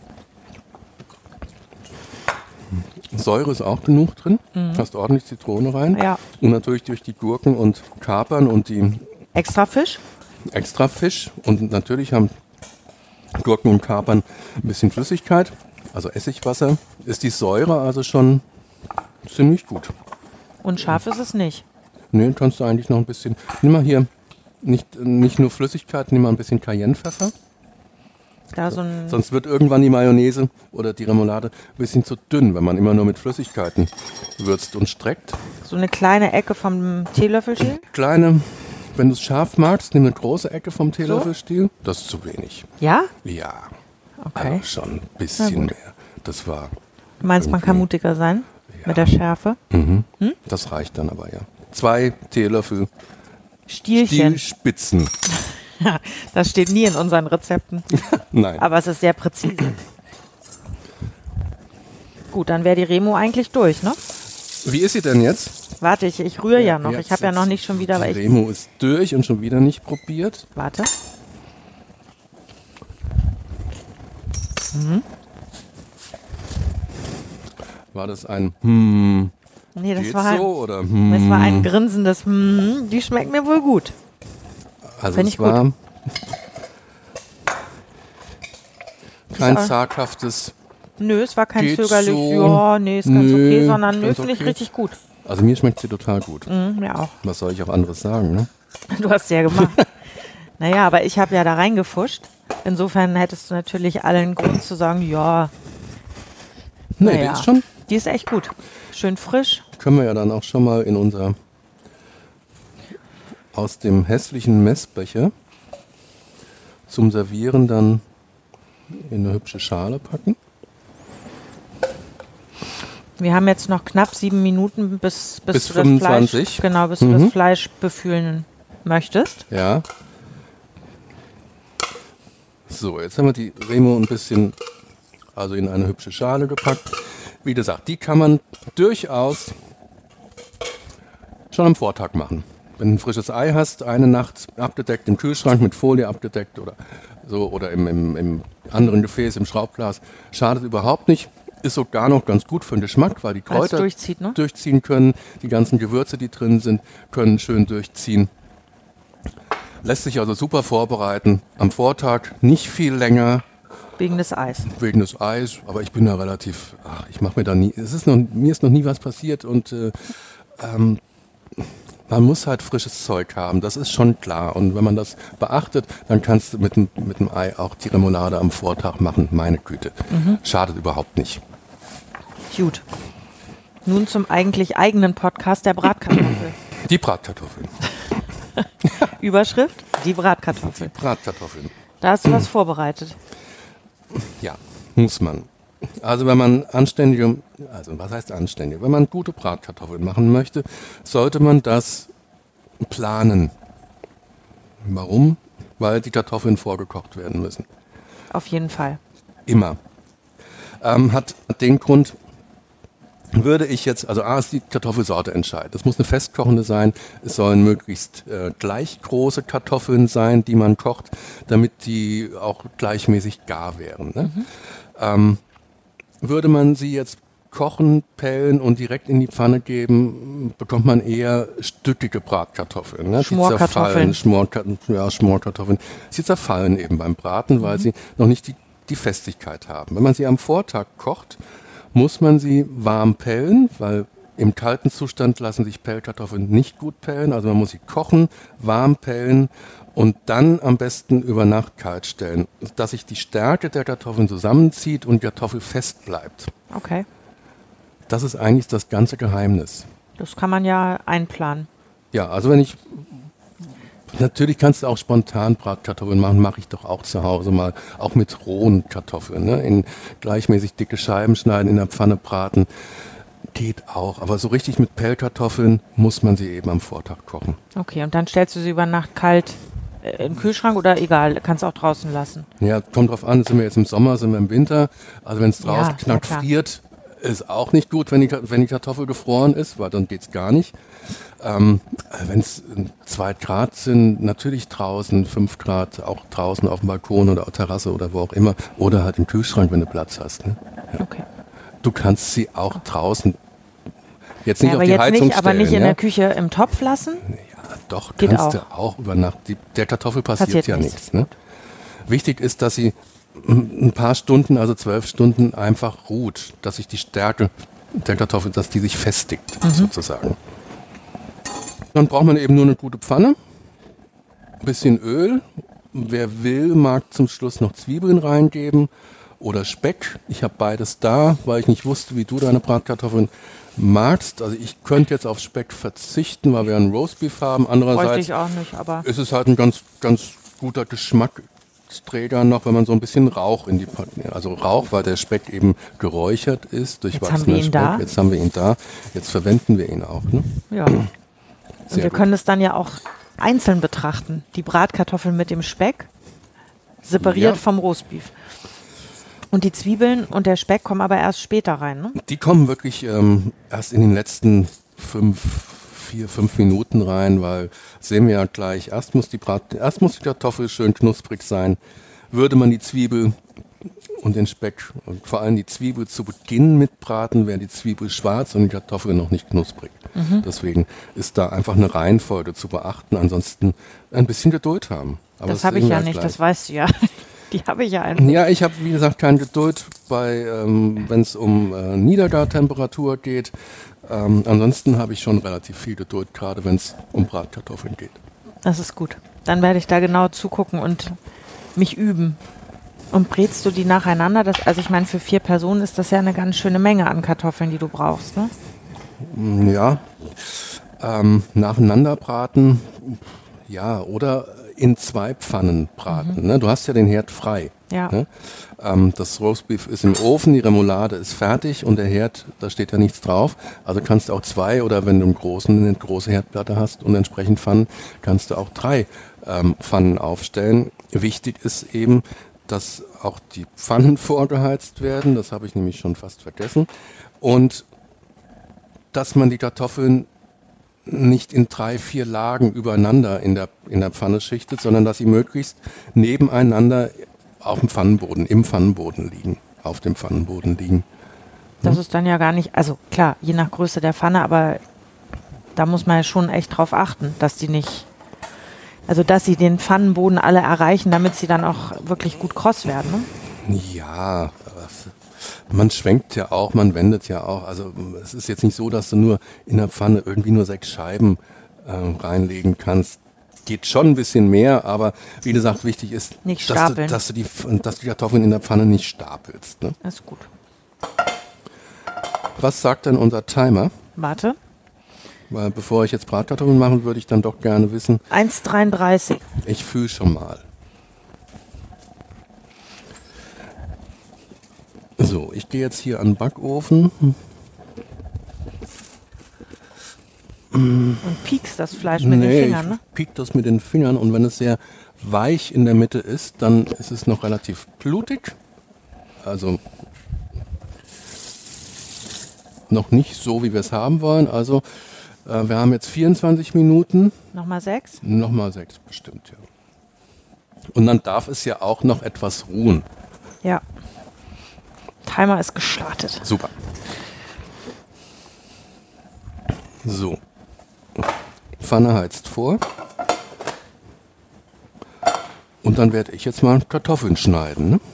Säure ist auch genug drin. Mhm. Hast ordentlich Zitrone rein. Ja. Und natürlich durch die Gurken und Kapern und die Extra Fisch? Extra Fisch. Und natürlich haben Gurken und Kapern ein bisschen Flüssigkeit, also Essigwasser. Ist die Säure also schon ziemlich gut. Und scharf ist es nicht? Nee, kannst du eigentlich noch ein bisschen. Nimm mal hier nicht, nicht nur Flüssigkeit, nimm mal ein bisschen Cayennepfeffer. Da so ein Sonst wird irgendwann die Mayonnaise oder die Remoulade ein bisschen zu dünn, wenn man immer nur mit Flüssigkeiten würzt und streckt. So eine kleine Ecke vom Teelöffelstiel? Kleine, wenn du es scharf magst, nimm eine große Ecke vom Teelöffelstiel. So? Das ist zu wenig. Ja? Ja. Okay. Also schon ein bisschen mehr. Das war. Du meinst, man kann mutiger sein? Ja. Mit der Schärfe? Mhm. Hm? Das reicht dann aber, ja. Zwei Teelöffel Stielchen. Stielspitzen. Ja, das steht nie in unseren Rezepten. Nein. Aber es ist sehr präzise. Gut, dann wäre die Remo eigentlich durch, ne? Wie ist sie denn jetzt? Warte, ich, ich rühre ja, ja noch. Jetzt, ich habe ja noch nicht schon wieder... Die Remo ist durch und schon wieder nicht probiert. Warte. Mhm. War das ein hm? Nee, das Geht war, so, oder hm? Das war ein grinsendes hm. Die schmeckt mir wohl gut. Also Find es ich war gut. kein zaghaftes. Nö, es war kein Geht zögerlich, so. ja, nee, ist ganz Nö, okay, sondern nö, ganz finde ich okay. richtig gut. Also mir schmeckt sie total gut. Mhm, mir auch. Was soll ich auch anderes sagen, ne? Du hast ja gemacht. Naja, aber ich habe ja da reingefuscht. Insofern hättest du natürlich allen Grund zu sagen, ja. Nee, naja, die ist schon. Die ist echt gut. Schön frisch. Können wir ja dann auch schon mal in unser aus dem hässlichen Messbecher zum Servieren dann in eine hübsche Schale packen. Wir haben jetzt noch knapp sieben Minuten, bis, bis, bis du das fünfundzwanzig. Fleisch, genau, bis mhm. du das Fleisch befühlen möchtest. Ja. So, jetzt haben wir die Remo ein bisschen also in eine hübsche Schale gepackt. Wie gesagt, die kann man durchaus schon am Vortag machen. Wenn du ein frisches Ei hast, eine Nacht abgedeckt im Kühlschrank mit Folie abgedeckt oder so oder im, im, im anderen Gefäß, im Schraubglas, schadet überhaupt nicht. Ist sogar noch ganz gut für den Geschmack, weil die Kräuter durchzieht, ne? durchziehen können. Die ganzen Gewürze, die drin sind, können schön durchziehen. Lässt sich also super vorbereiten. Am Vortag nicht viel länger. Wegen des Eis. Wegen des Eis, aber ich bin da relativ, ach, ich mache mir da nie, es ist noch, mir ist noch nie was passiert und äh, ähm, man muss halt frisches Zeug haben, das ist schon klar. Und wenn man das beachtet, dann kannst du mit, mit dem Ei auch die Remoulade am Vortag machen, meine Güte. Mhm. Schadet überhaupt nicht. Gut. Nun zum eigentlich eigenen Podcast der Bratkartoffel. Die Bratkartoffeln. Überschrift, die Bratkartoffel. Die Bratkartoffeln. Da hast du was vorbereitet. Ja, muss man. Also wenn man anständige, also was heißt anständig? Wenn man gute Bratkartoffeln machen möchte, sollte man das planen. Warum? Weil die Kartoffeln vorgekocht werden müssen. Auf jeden Fall. Immer. Ähm, hat den Grund, würde ich jetzt, also A ist die Kartoffelsorte entscheidend. Es muss eine festkochende sein, es sollen möglichst äh, gleich große Kartoffeln sein, die man kocht, damit die auch gleichmäßig gar wären. Ne? Mhm. Ähm, würde man sie jetzt kochen, pellen und direkt in die Pfanne geben, bekommt man eher stückige Bratkartoffeln. Ne? Schmorkartoffeln. Schmorkartoffeln, ja, Schmorkartoffeln. Sie zerfallen eben beim Braten, weil mhm. sie noch nicht die, die Festigkeit haben. Wenn man sie am Vortag kocht, muss man sie warm pellen, weil im kalten Zustand lassen sich Pellkartoffeln nicht gut pellen. Also man muss sie kochen, warm pellen und dann am besten über Nacht kalt stellen, dass sich die Stärke der Kartoffeln zusammenzieht und die Kartoffel fest bleibt. Okay. Das ist eigentlich das ganze Geheimnis. Das kann man ja einplanen. Ja, also wenn ich, natürlich kannst du auch spontan Bratkartoffeln machen, mache ich doch auch zu Hause mal, auch mit rohen Kartoffeln, ne? In gleichmäßig dicke Scheiben schneiden, in der Pfanne braten, geht auch. Aber so richtig mit Pellkartoffeln muss man sie eben am Vortag kochen. Okay, und dann stellst du sie über Nacht kalt äh, in den Kühlschrank oder egal, kannst du auch draußen lassen? Ja, kommt drauf an, sind wir jetzt im Sommer, sind wir im Winter, also wenn es draußen Ja, knack ja, klar. friert, ist auch nicht gut, wenn die, wenn die Kartoffel gefroren ist, weil dann geht's gar nicht. Ähm, wenn es zwei Grad sind, natürlich draußen, fünf Grad, auch draußen auf dem Balkon oder auf Terrasse oder wo auch immer. Oder halt im Kühlschrank, wenn du Platz hast. Ne? Ja. Okay. Du kannst sie auch draußen, jetzt nicht Ja, auf aber die jetzt Heizung nicht, aber stellen. nicht in ja? der Küche im Topf lassen? Ja, doch, Geht kannst auch. du auch über Nacht. Die, der Kartoffel passiert, Passiert ja nichts. nichts. Ne? Wichtig ist, dass sie ein paar Stunden, also zwölf Stunden einfach ruht, dass sich die Stärke der Kartoffel, dass die sich festigt, Mhm. sozusagen. Dann braucht man eben nur eine gute Pfanne, ein bisschen Öl. Wer will, mag zum Schluss noch Zwiebeln reingeben oder Speck. Ich habe beides da, weil ich nicht wusste, wie du deine Bratkartoffeln magst. Also ich könnte jetzt auf Speck verzichten, weil wir einen Roastbeef haben. Bräuchte Andererseits ich auch nicht, aber ist es halt ein ganz, ganz guter Geschmacksträger noch, wenn man so ein bisschen Rauch in die Pfanne, also Rauch, weil der Speck eben geräuchert ist, Jetzt durchwachsener haben wir ihn Speck. da. Jetzt haben wir ihn da. Jetzt verwenden wir ihn auch. Ne? ja. Und Sehr wir gut. können es dann ja auch einzeln betrachten. Die Bratkartoffeln mit dem Speck, separiert Ja. vom Roastbeef. Und die Zwiebeln und der Speck kommen aber erst später rein, ne? Die kommen wirklich ähm, erst in den letzten fünf, vier, fünf Minuten rein, weil sehen wir ja gleich, erst muss die Brat, erst muss die Kartoffel schön knusprig sein. Würde man die Zwiebel und den Speck und vor allem die Zwiebel zu Beginn mitbraten, wäre die Zwiebel schwarz und die Kartoffel noch nicht knusprig. Mhm. Deswegen ist da einfach eine Reihenfolge zu beachten. Ansonsten ein bisschen Geduld haben. Aber Das habe ich sehen wir ja nicht, gleich. das weißt du ja. Die habe ich ja einfach. Ja, ich habe, wie gesagt, keine Geduld, bei, ähm, wenn es um äh, Niedergartemperatur geht. Ähm, ansonsten habe ich schon relativ viel Geduld, gerade wenn es um Bratkartoffeln geht. Das ist gut. Dann werde ich da genau zugucken und mich üben. Und brätst du die nacheinander? Das, also ich meine, für vier Personen ist das ja eine ganz schöne Menge an Kartoffeln, die du brauchst, ne? Mm, Ja, ähm, nacheinander braten, ja, oder in zwei Pfannen braten. Ne? Du hast ja den Herd frei. Ja. Ne? Ähm, das Roastbeef ist im Ofen, die Remoulade ist fertig und der Herd, da steht ja nichts drauf. Also kannst du auch zwei oder wenn du einen großen, eine große Herdplatte hast und entsprechend Pfannen, kannst du auch drei ähm, Pfannen aufstellen. Wichtig ist eben, dass auch die Pfannen vorgeheizt werden. Das habe ich nämlich schon fast vergessen. Und dass man die Kartoffeln nicht in drei, vier Lagen übereinander in der, in der Pfanne schichtet, sondern dass sie möglichst nebeneinander auf dem Pfannenboden, im Pfannenboden liegen, auf dem Pfannenboden liegen. Das ist dann ja gar nicht, also klar, je nach Größe der Pfanne, aber da muss man ja schon echt drauf achten, dass die nicht, also dass sie den Pfannenboden alle erreichen, damit sie dann auch wirklich gut kross werden, ne? Ja, aber es- man schwenkt ja auch, man wendet ja auch. Also es ist jetzt nicht so, dass du nur in der Pfanne irgendwie nur sechs Scheiben äh, reinlegen kannst. Geht schon ein bisschen mehr, aber wie gesagt, wichtig ist, Nicht dass, du, stapeln. dass, du die, dass du die Kartoffeln in der Pfanne nicht stapelst. Ne? Das ist gut. Was sagt denn unser Timer? Warte, Weil bevor ich jetzt Bratkartoffeln mache, würde ich dann doch gerne wissen, eins Komma dreiunddreißig. ich fühle schon mal. So, ich gehe jetzt hier an den Backofen. Und piekst das Fleisch mit den Fingern, ich ne? piek das mit den Fingern und wenn es sehr weich in der Mitte ist, dann ist es noch relativ blutig. Also noch nicht so, wie wir es haben wollen. Also äh, wir haben jetzt vierundzwanzig Minuten. Nochmal sechs. Nochmal sechs bestimmt, ja. Und dann darf es ja auch noch etwas ruhen. Ja. Timer ist gestartet. Super. So. Pfanne heizt vor. Und dann werde ich jetzt mal Kartoffeln schneiden. Ne?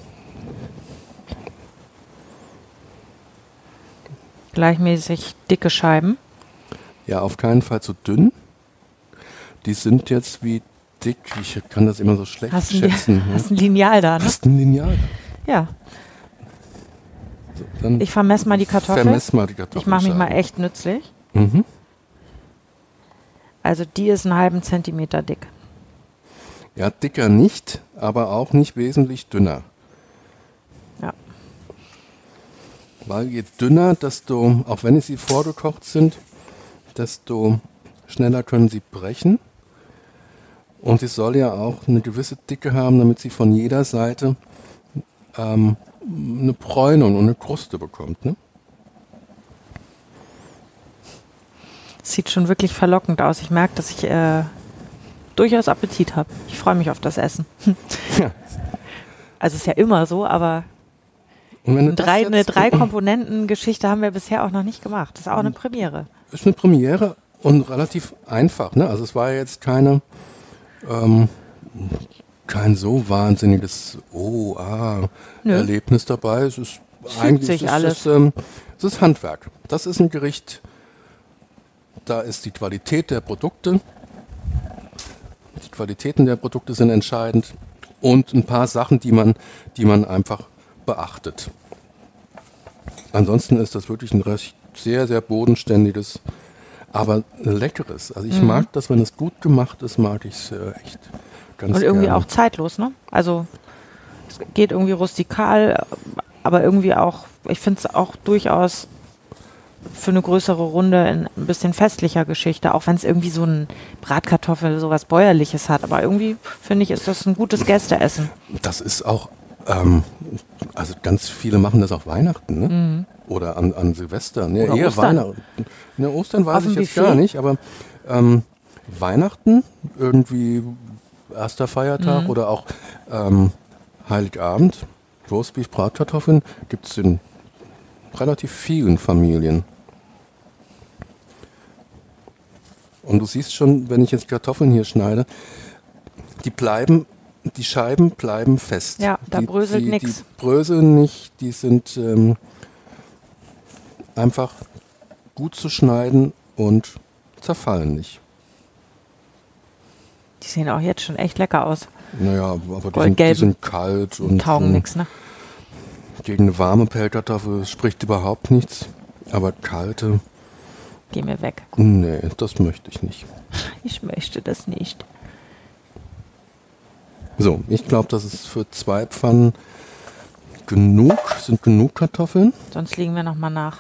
Gleichmäßig dicke Scheiben. Ja, auf keinen Fall zu dünn. Die sind jetzt wie dick. Ich kann das immer so schlecht Hast ein, schätzen. Li- Ne? hast ein Lineal da, ne? Hast du ein Lineal? Ja. So, dann Ich vermesse mal die Kartoffel. vermess mal die Kartoffeln. Ich mache mich mal echt nützlich. Mhm. Also die ist einen halben Zentimeter dick. Ja, dicker nicht, aber auch nicht wesentlich dünner. Ja. Weil je dünner, desto, auch wenn sie vorgekocht sind, desto schneller können sie brechen. Und sie soll ja auch eine gewisse Dicke haben, damit sie von jeder Seite ähm, eine Bräunung und eine Kruste bekommt. Ne? Sieht schon wirklich verlockend aus. Ich merke, dass ich äh, durchaus Appetit habe. Ich freue mich auf das Essen. Ja. Also ist ja immer so, aber Und wenn du eine das drei, jetzt- eine Drei-Komponenten-Geschichte haben wir bisher auch noch nicht gemacht. Das ist auch eine Premiere. Ist eine Premiere und relativ einfach. Ne? Also es war jetzt keine, ähm, kein so wahnsinniges Oh, ah, Nö. Erlebnis dabei. Es ist eigentlich sich es ist, alles. Es, ähm, es ist Handwerk. Das ist ein Gericht, da ist die Qualität der Produkte. Die Qualitäten der Produkte sind entscheidend und ein paar Sachen, die man, die man einfach beachtet. Ansonsten ist das wirklich ein recht sehr, sehr bodenständiges, aber leckeres. Also ich Mhm. mag das, wenn es gut gemacht ist, mag ich es äh, echt ganz Und irgendwie gerne. auch zeitlos, ne? Also es geht irgendwie rustikal, aber irgendwie auch, ich finde es auch durchaus für eine größere Runde in ein bisschen festlicher Geschichte, auch wenn es irgendwie so ein Bratkartoffel, sowas Bäuerliches hat. Aber irgendwie, finde ich, ist das ein gutes Gästeessen. Das ist auch, ähm, also ganz viele machen das auf Weihnachten, ne? Oder an, an Silvester. Ne, Oder eher Ostern. Weihnachten. Ne, Ostern weiß Auf ich dem jetzt Buffet? gar nicht, aber ähm, Weihnachten, irgendwie erster Feiertag oder auch ähm, Heiligabend, Roastbeef, Bratkartoffeln, gibt es in relativ vielen Familien. Und du siehst schon, wenn ich jetzt Kartoffeln hier schneide, die bleiben, die Scheiben bleiben fest. Ja, da die, bröselt die, nix. Die bröseln nicht, die sind ähm, einfach gut zu schneiden und zerfallen nicht. Die sehen auch jetzt schon echt lecker aus. Naja, aber die sind, die Goldgelb. sind kalt und Taugen ähm, nix, ne? gegen eine warme Pellkartoffel spricht überhaupt nichts. Aber kalte, Geh mir weg. nee, das möchte ich nicht. Ich möchte das nicht. So, ich glaube, das ist für zwei Pfannen genug, sind genug Kartoffeln. Sonst legen wir nochmal nach.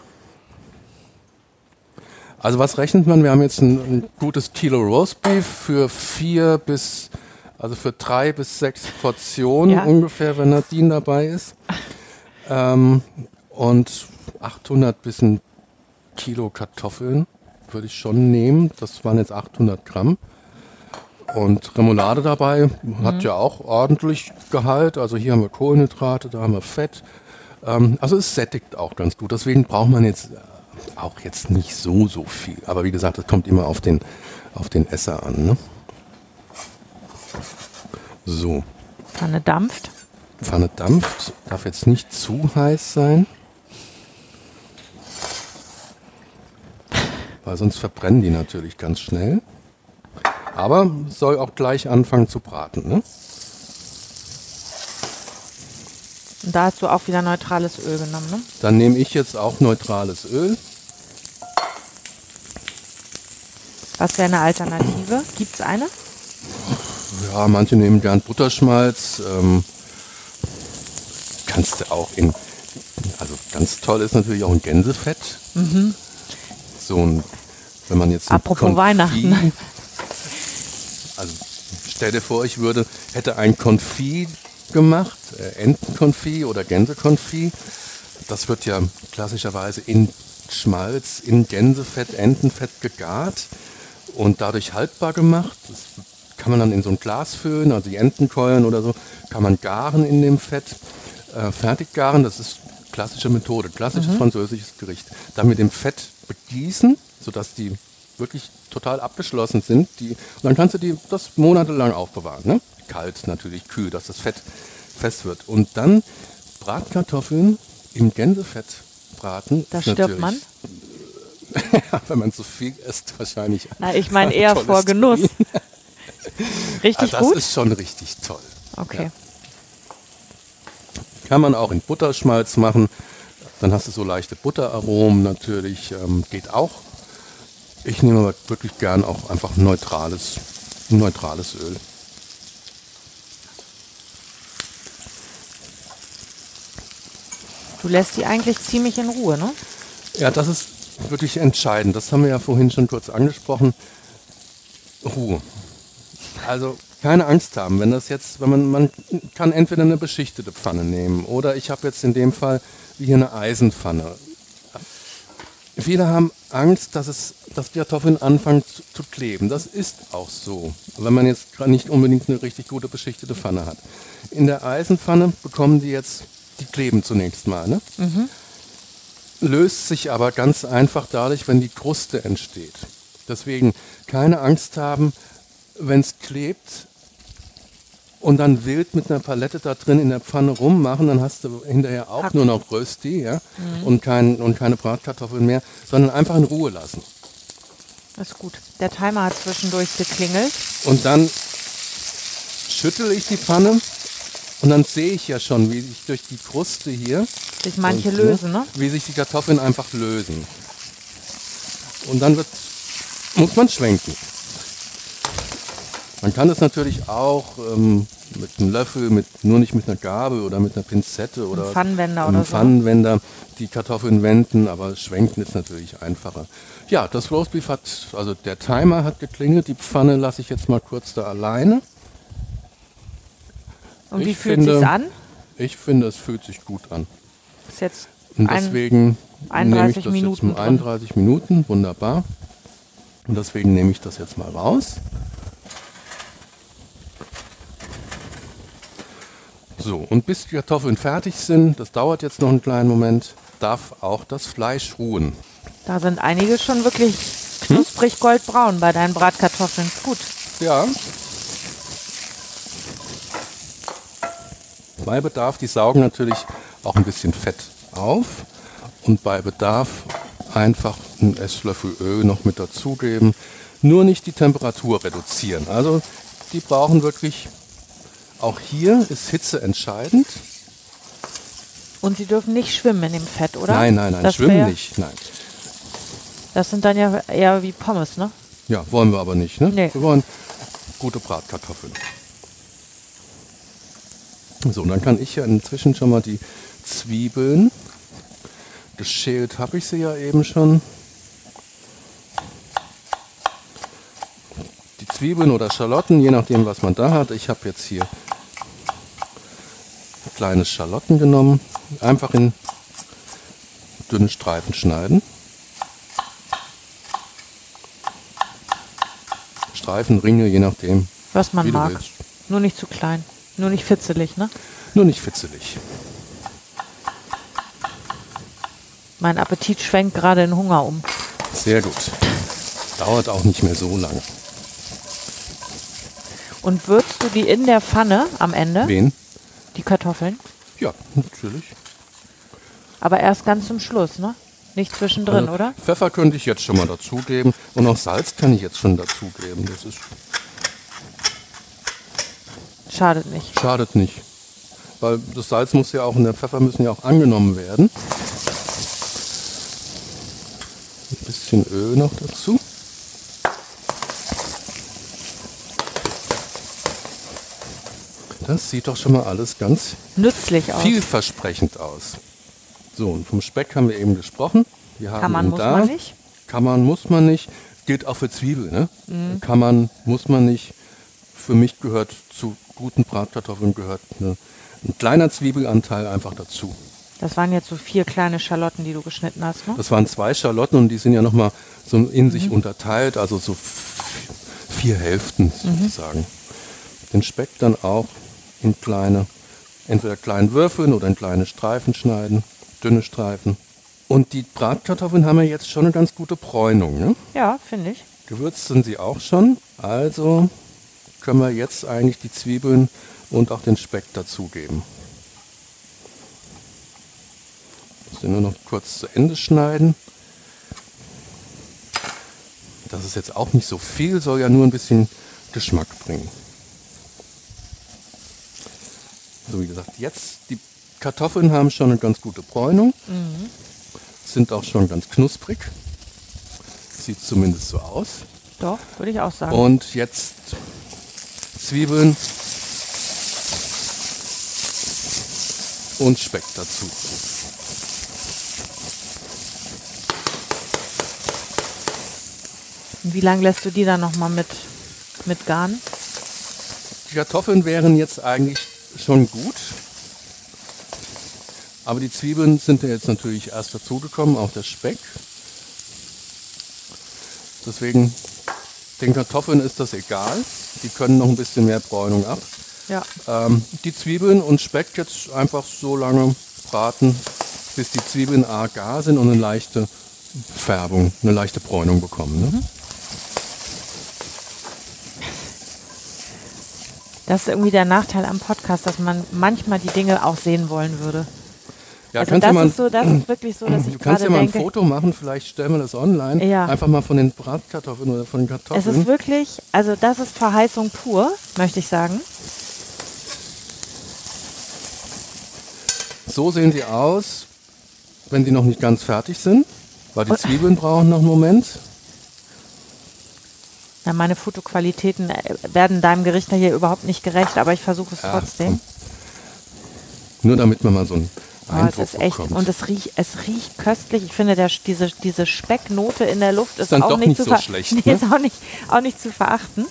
Also was rechnet man? Wir haben jetzt ein, ein gutes Kilo Roastbeef für vier bis, also für drei bis sechs Portionen Ja. ungefähr, wenn Nadine dabei ist. Ähm, und achthundert bis ein Kilo Kartoffeln würde ich schon nehmen. Das waren jetzt achthundert Gramm. Und Remoulade dabei hat ja auch ordentlich Gehalt. Also hier haben wir Kohlenhydrate, da haben wir Fett. Ähm, also es sättigt auch ganz gut. Deswegen braucht man jetzt auch jetzt nicht so, so viel. Aber wie gesagt, das kommt immer auf den, auf den Esser an. Ne? So, Pfanne dampft. Pfanne dampft. Darf jetzt nicht zu heiß sein. Weil sonst verbrennen die natürlich ganz schnell. Aber soll auch gleich anfangen zu braten. Ne? Und da hast du auch wieder neutrales Öl genommen, ne? Dann nehme ich jetzt auch neutrales Öl. Was wäre eine Alternative? Gibt es eine? Ja, manche nehmen gern Butterschmalz. Ähm, kannst du auch in, also ganz toll ist natürlich auch ein Gänsefett. So ein, wenn man jetzt ein Apropos Konfit- Weihnachten. Also stell dir vor, ich würde, hätte ein Konfit gemacht, äh, Entenkonfit oder Gänsekonfit. Das wird ja klassischerweise in Schmalz, in Gänsefett, Entenfett gegart und dadurch haltbar gemacht. Das kann man dann in so ein Glas füllen, also die Entenkeulen oder so, kann man garen in dem Fett, äh, fertig garen. Das ist klassische Methode, klassisches französisches Gericht. Dann mit dem Fett begießen, sodass die wirklich total abgeschlossen sind. Die, und dann kannst du die das monatelang aufbewahren. Ne? Kalt natürlich, kühl, dass das Fett fest wird. Und dann Bratkartoffeln im Gänsefett braten. Da ist stirbt natürlich- man. Ja, wenn man zu viel isst, wahrscheinlich. Na, ich meine eher vor Cholesterin. Genuss. Richtig das gut? ist schon richtig toll. Okay. Kann man auch in Butterschmalz machen. Dann hast du so leichte Butteraromen natürlich. Ähm, geht auch. Ich nehme aber wirklich gern auch einfach neutrales, neutrales Öl. Du lässt die eigentlich ziemlich in Ruhe, ne? Ja, das ist wirklich entscheidend. Das haben wir ja vorhin schon kurz angesprochen. Ruhe. Also keine Angst haben, wenn das jetzt, wenn man, man kann entweder eine beschichtete Pfanne nehmen oder ich habe jetzt in dem Fall wie hier eine Eisenpfanne. Viele haben Angst, dass, es, dass die Kartoffeln anfangen zu, zu kleben. Das ist auch so, wenn man jetzt nicht unbedingt eine richtig gute beschichtete Pfanne hat. In der Eisenpfanne bekommen die jetzt, die kleben zunächst mal, ne? Mhm. Löst sich aber ganz einfach dadurch, wenn die Kruste entsteht. Deswegen keine Angst haben, wenn es klebt und dann wild mit einer Palette da drin in der Pfanne rummachen, dann hast du hinterher auch Hack. Nur noch Rösti, ja? Mhm. und, kein, und keine Bratkartoffeln mehr, sondern einfach in Ruhe lassen. Das ist gut. Der Timer hat zwischendurch geklingelt. Und dann schüttel ich die Pfanne und dann sehe ich ja schon, wie sich durch die Kruste hier sich manche und, lösen, ne? Wie sich die Kartoffeln einfach lösen. Und dann wird, muss man schwenken. Man kann das natürlich auch ähm, mit einem Löffel, mit, nur nicht mit einer Gabel oder mit einer Pinzette oder einem Pfannenwender einem oder Pfannenwender die Kartoffeln wenden, aber schwenken ist natürlich einfacher. Ja, das Roastbeef hat, also der Timer hat geklingelt, die Pfanne lasse ich jetzt mal kurz da alleine. Und wie ich fühlt finde, sich's an? Ich finde, es fühlt sich gut an. Ist jetzt Und deswegen nehme ich das Minuten jetzt mal einunddreißig Minuten, wunderbar. Und deswegen nehme ich das jetzt mal raus. So, und bis die Kartoffeln fertig sind, das dauert jetzt noch einen kleinen Moment, darf auch das Fleisch ruhen. Da sind einige schon wirklich knusprig goldbraun bei deinen Bratkartoffeln. Gut. Ja. Bei Bedarf, die saugen natürlich auch ein bisschen Fett auf und bei Bedarf einfach einen Esslöffel Öl noch mit dazugeben. Nur nicht die Temperatur reduzieren. Also die brauchen wirklich, auch hier ist Hitze entscheidend. Und sie dürfen nicht schwimmen in dem Fett, oder? Nein, nein, nein, das schwimmen wär, nicht, nein. Das sind dann ja eher wie Pommes, ne? Ja, wollen wir aber nicht, ne? Nee. Wir wollen gute Bratkartoffeln. So, und dann kann ich ja inzwischen schon mal die Zwiebeln, geschält habe ich sie ja eben schon. Die Zwiebeln oder Schalotten, je nachdem was man da hat. Ich habe jetzt hier kleine Schalotten genommen, einfach in dünne Streifen schneiden. Streifen, Ringe, je nachdem. Was man wie du mag. willst. Nur nicht zu klein. Nur nicht fitzelig, ne? Nur nicht fitzelig. Mein Appetit schwenkt gerade in Hunger um. Sehr gut. Dauert auch nicht mehr so lange. Und würzt du die in der Pfanne am Ende? Wen? Die Kartoffeln? Ja, natürlich. Aber erst ganz zum Schluss, ne? Nicht zwischendrin, Also, oder? Pfeffer könnte ich jetzt schon mal dazugeben und auch Salz kann ich jetzt schon dazugeben. Das ist, Schadet nicht. schadet nicht. Weil das Salz muss ja auch und der Pfeffer müssen ja auch angenommen werden. Ein bisschen Öl noch dazu. Das sieht doch schon mal alles ganz Nützlich aus. vielversprechend aus. So, und vom Speck haben wir eben gesprochen. Wir haben Kann man, ihn muss da. man nicht. Kann man, muss man nicht. Gilt auch für Zwiebeln. Ne? Mhm. Kann man, muss man nicht. Für mich gehört zu guten Bratkartoffeln gehört eine, ein kleiner Zwiebelanteil einfach dazu. Das waren jetzt so vier kleine Schalotten, die du geschnitten hast, ne? Das waren zwei Schalotten und die sind ja nochmal so in sich mhm. unterteilt, also so vier Hälften sozusagen. Mhm. Den Speck dann auch in kleine, entweder kleinen Würfeln oder in kleine Streifen schneiden, dünne Streifen. Und die Bratkartoffeln haben ja jetzt schon eine ganz gute Bräunung, ne? Ja, finde ich. Gewürzt sind sie auch schon, also können wir jetzt eigentlich die Zwiebeln und auch den Speck dazugeben. Das nur noch kurz zu Ende schneiden. Das ist jetzt auch nicht so viel, soll ja nur ein bisschen Geschmack bringen. So, wie gesagt, jetzt die Kartoffeln haben schon eine ganz gute Bräunung, mhm. sind auch schon ganz knusprig. sieht zumindest so aus. Doch, würde ich auch sagen. Und jetzt Zwiebeln und Speck dazu. Und wie lange lässt du die dann nochmal mit, mit garen? Die Kartoffeln wären jetzt eigentlich schon gut. Aber die Zwiebeln sind ja jetzt natürlich erst dazugekommen, auch der Speck. Deswegen, den Kartoffeln ist das egal. Die können noch ein bisschen mehr Bräunung ab. Ja. Ähm, die Zwiebeln und Speck jetzt einfach so lange braten, bis die Zwiebeln A gar sind und eine leichte Färbung, eine leichte Bräunung bekommen. Ne? Mhm. Das ist irgendwie der Nachteil am Podcast, dass man manchmal die Dinge auch sehen wollen würde. Ja, also das, mal, ist so, das ist wirklich so, dass ich du kannst gerade ja mal ein denke, Foto machen, vielleicht stellen wir das online. Ja. Einfach mal von den Bratkartoffeln oder von den es Kartoffeln. ist wirklich, also das ist Verheißung pur, möchte ich sagen. So sehen sie aus, wenn die noch nicht ganz fertig sind, weil die Und- Zwiebeln brauchen noch einen Moment. Ja, meine Fotoqualitäten äh, werden deinem Gericht ja hier überhaupt nicht gerecht, aber ich versuche es Ja, trotzdem. Nur damit man mal so einen Oh, es Eindruck ist echt, bekommt. und es riecht, es riecht köstlich. Ich finde, der, diese, diese Specknote in der Luft ist, dann auch doch nicht, nicht zu so ver- schlecht, Nee, ne? ist auch nicht, auch nicht zu verachten.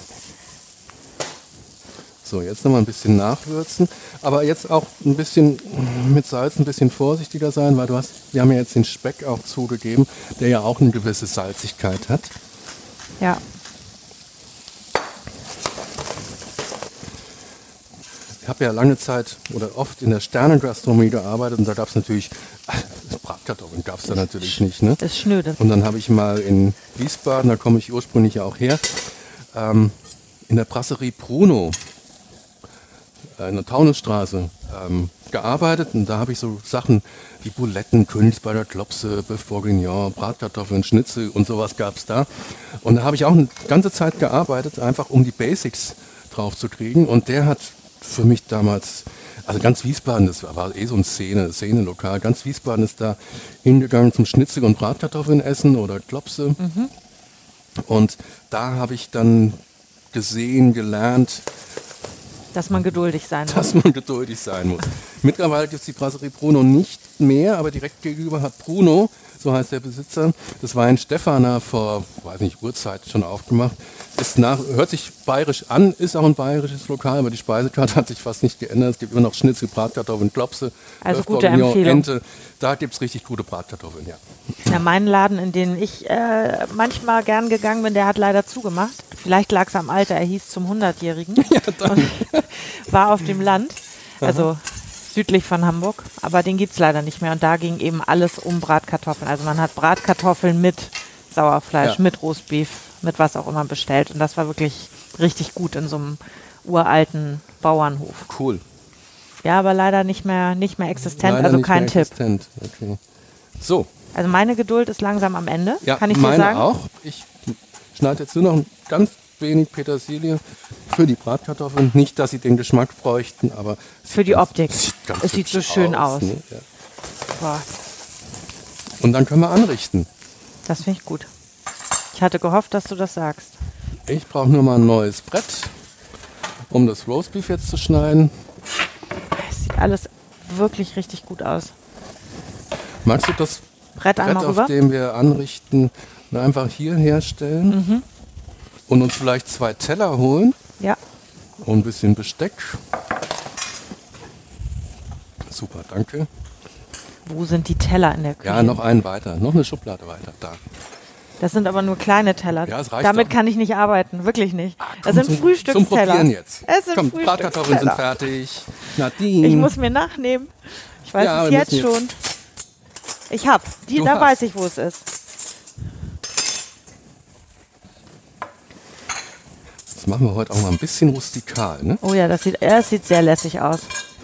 So, jetzt noch mal ein bisschen nachwürzen, aber jetzt auch ein bisschen mit Salz ein bisschen vorsichtiger sein, weil du hast, wir haben ja jetzt den Speck auch zugegeben, der ja auch eine gewisse Salzigkeit hat. Ja, Ich habe ja lange Zeit oder oft in der Sternengastronomie gearbeitet und da gab es natürlich, Bratkartoffeln gab es da natürlich nicht, ne? ist schnöde. Und dann habe ich mal in Wiesbaden, da komme ich ursprünglich ja auch her, ähm, in der Brasserie Bruno äh, in der Taunusstraße ähm, gearbeitet und da habe ich so Sachen wie Buletten, Königsberger Klopse, Bœuf Bourguignon, Bratkartoffeln, Schnitzel und sowas gab es da. Und da habe ich auch eine ganze Zeit gearbeitet, einfach um die Basics drauf zu kriegen. Und der hat für mich damals, also ganz Wiesbaden, das war eh so ein Szene, Szene-Lokal, ganz Wiesbaden ist da hingegangen zum Schnitzel und Bratkartoffeln essen oder Klopse. Mhm. Und da habe ich dann gesehen, gelernt, Dass man geduldig sein muss. dass man geduldig sein muss. Mittlerweile gibt es die Brasserie Bruno nicht mehr, aber direkt gegenüber hat Bruno, so heißt der Besitzer, das war ein Stefaner vor, weiß nicht, Uhrzeit schon aufgemacht. Ist nach, hört sich bayerisch an, ist auch ein bayerisches Lokal, aber die Speisekarte hat sich fast nicht geändert. Es gibt immer noch Schnitzel, Bratkartoffeln, Klopse, Also Bœuf gute Bourguignon, Empfehlung. Ente. Da gibt es richtig gute Bratkartoffeln, ja. Ja, mein Laden, in den ich äh, manchmal gern gegangen bin, der hat leider zugemacht. Vielleicht lag es am Alter, er hieß zum hundertjährigen. Ja, dann. Und war auf dem Land, also südlich von Hamburg, aber den gibt es leider nicht mehr. Und da ging eben alles um Bratkartoffeln. Also man hat Bratkartoffeln mit Sauerfleisch, Ja. mit Roastbeef, mit was auch immer bestellt. Und das war wirklich richtig gut in so einem uralten Bauernhof. Cool. Ja, aber leider nicht mehr, nicht mehr existent, Leider also nicht kein mehr Tipp. existent. Okay. So, Also meine Geduld ist langsam am Ende, ja, kann ich dir meine sagen. auch. Ich schneide jetzt nur noch ein ganz wenig Petersilie für die Bratkartoffeln. Nicht, dass sie den Geschmack bräuchten, aber Für die Optik. sieht ganz Es sieht so hübsch schön aus. Ne? Ja. Boah, Und dann können wir anrichten. das finde ich gut. Ich hatte gehofft, dass du das sagst. Ich brauche nur mal ein neues Brett, um das Roastbeef jetzt zu schneiden. Es sieht alles wirklich richtig gut aus. Magst du das Brett Brett, einmal auf rüber. dem wir anrichten, einfach hier herstellen Mhm. und uns vielleicht zwei Teller holen Ja, und ein bisschen Besteck? Super, danke. wo sind die Teller in der Küche? Ja, noch einen weiter, noch eine Schublade weiter, da. Das sind aber nur kleine Teller. Ja, es reicht Damit doch. kann ich nicht arbeiten, wirklich nicht. Ah, das komm, sind zum, Frühstücksteller. Zum Probieren jetzt. Es sind Komm, Bratkartoffeln sind Frühstücksteller. fertig. Nadine. Ich muss mir nachnehmen. Ich weiß Ja, es wir jetzt müssen schon. Ich hab. Die, Du da hast. weiß ich, wo es ist. Das machen wir heute auch mal ein bisschen rustikal, ne? Oh ja, das sieht, ja, das sieht sehr lässig aus.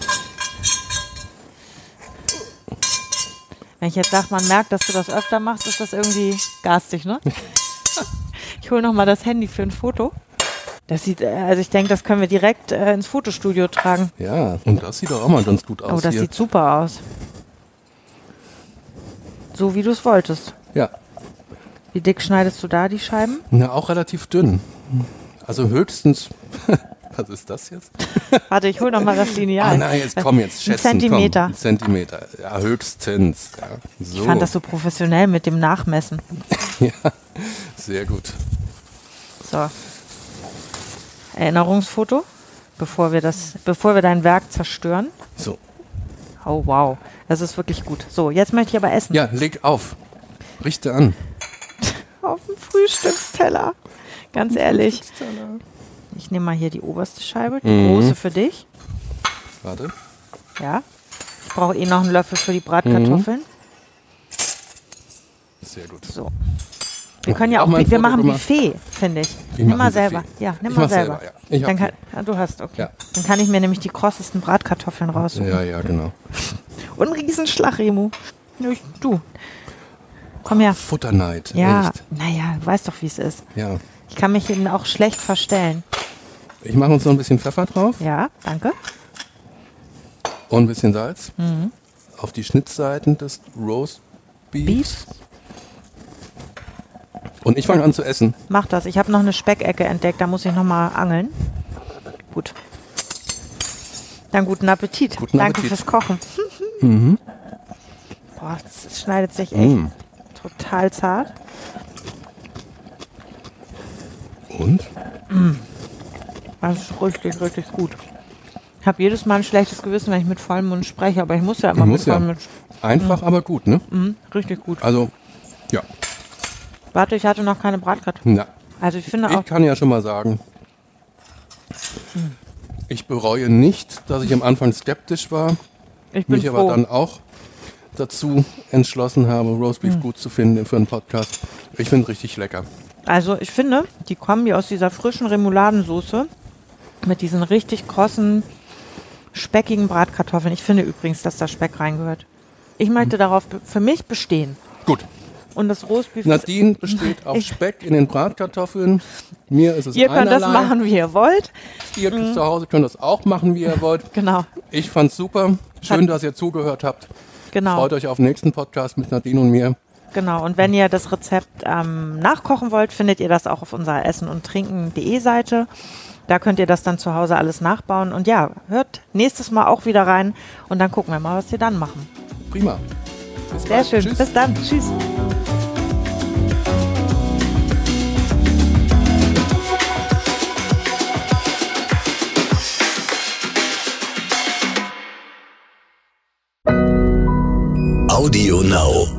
Wenn ich jetzt sage, man merkt, dass du das öfter machst, ist das irgendwie garstig, ne? Ich hole nochmal das Handy für ein Foto. Das sieht, äh, also ich denke, das können wir direkt äh, ins Fotostudio tragen. Ja, und das sieht doch auch mal ganz gut aus Oh, das hier. sieht super aus. So wie du es wolltest. Ja. Wie dick schneidest du da die Scheiben? Na, auch relativ dünn. Also höchstens, was ist das jetzt? Warte, ich hole nochmal das Lineal. Ah nein, jetzt komm, jetzt schätzen. Ein Zentimeter. Komm, ein Zentimeter, ja, höchstens. Ja. So. Ich fand das so professionell mit dem Nachmessen. Ja, sehr gut. So. Erinnerungsfoto, bevor wir, das, bevor wir dein Werk zerstören. So. Oh wow, das ist wirklich gut. So, jetzt möchte ich aber essen. Ja, leg auf. Richte an. Auf dem Frühstücksteller. Ganz ehrlich. Ich nehme mal hier die oberste Scheibe, die Mhm. große für dich. Warte. Ja. Ich brauche eh noch einen Löffel für die Bratkartoffeln. Sehr gut. So. Wir können ja Auch auch, mal ein wir Foto machen gemacht. Buffet, finde ich. Wie Nimm machen mal Buffet? selber. Ja, nimm Ich mal mach selber. selber, ja. Ich hab Dann die. kann, ah, du hast, okay. Ja. Dann kann ich mir nämlich die krossesten Bratkartoffeln raussuchen. Ja, ja, genau. Und einen Riesenschlag, Remo. Ja, ich- Du. Komm her. Futterneid. Ja, Echt. naja, du weißt doch, wie es ist. Ja. Ich kann mich eben auch schlecht verstellen. Ich mache uns noch ein bisschen Pfeffer drauf Ja, danke. und ein bisschen Salz Mhm. auf die Schnittseiten des Roast Beefs. Und ich fange an zu essen. Mach das. Ich habe noch eine Speckecke entdeckt, da muss ich noch mal angeln. Gut. Dann guten Appetit. Guten Danke Appetit. fürs Kochen. Mhm. Boah, das schneidet sich echt Mm. total zart. Und? Das ist richtig, richtig gut. Ich habe jedes Mal ein schlechtes Gewissen, wenn ich mit vollem Mund spreche, aber ich muss ja immer Ich mit muss ja. vollem Mund sprechen. Einfach, aber gut, ne? Mhm, richtig gut. Also, ja. Warte, ich hatte noch keine Bratkartoffeln. Na, Also ich finde auch, ich kann ja schon mal sagen, ich bereue nicht, dass ich am Anfang skeptisch war, ich bin mich froh. aber dann auch dazu entschlossen habe, Roastbeef Hm. gut zu finden für einen Podcast. Ich finde es richtig lecker. Also ich finde, die Kombi aus dieser frischen Remouladensoße mit diesen richtig krossen, speckigen Bratkartoffeln. Ich finde übrigens, dass da Speck reingehört. Ich möchte Hm. darauf be- für mich bestehen. Gut. Und das Roastbeef ist, Nadine besteht auf Ich- Speck in den Bratkartoffeln. Mir ist es ihr könnt das einerlei. machen, wie ihr wollt. Ihr zu Hause könnt das auch machen, wie ihr wollt. Genau, Ich fand's super. Schön, Hat- dass ihr zugehört habt. genau. Freut euch auf den nächsten Podcast mit Nadine und mir. Genau, und wenn ihr das Rezept ähm, nachkochen wollt, findet ihr das auch auf unserer essen und trinken punkt de Seite. Da könnt ihr das dann zu Hause alles nachbauen. Und ja, hört nächstes Mal auch wieder rein und dann gucken wir mal, was wir dann machen. Prima. Bis Sehr bald. schön. Tschüss. Bis dann. Tschüss. Audio Now.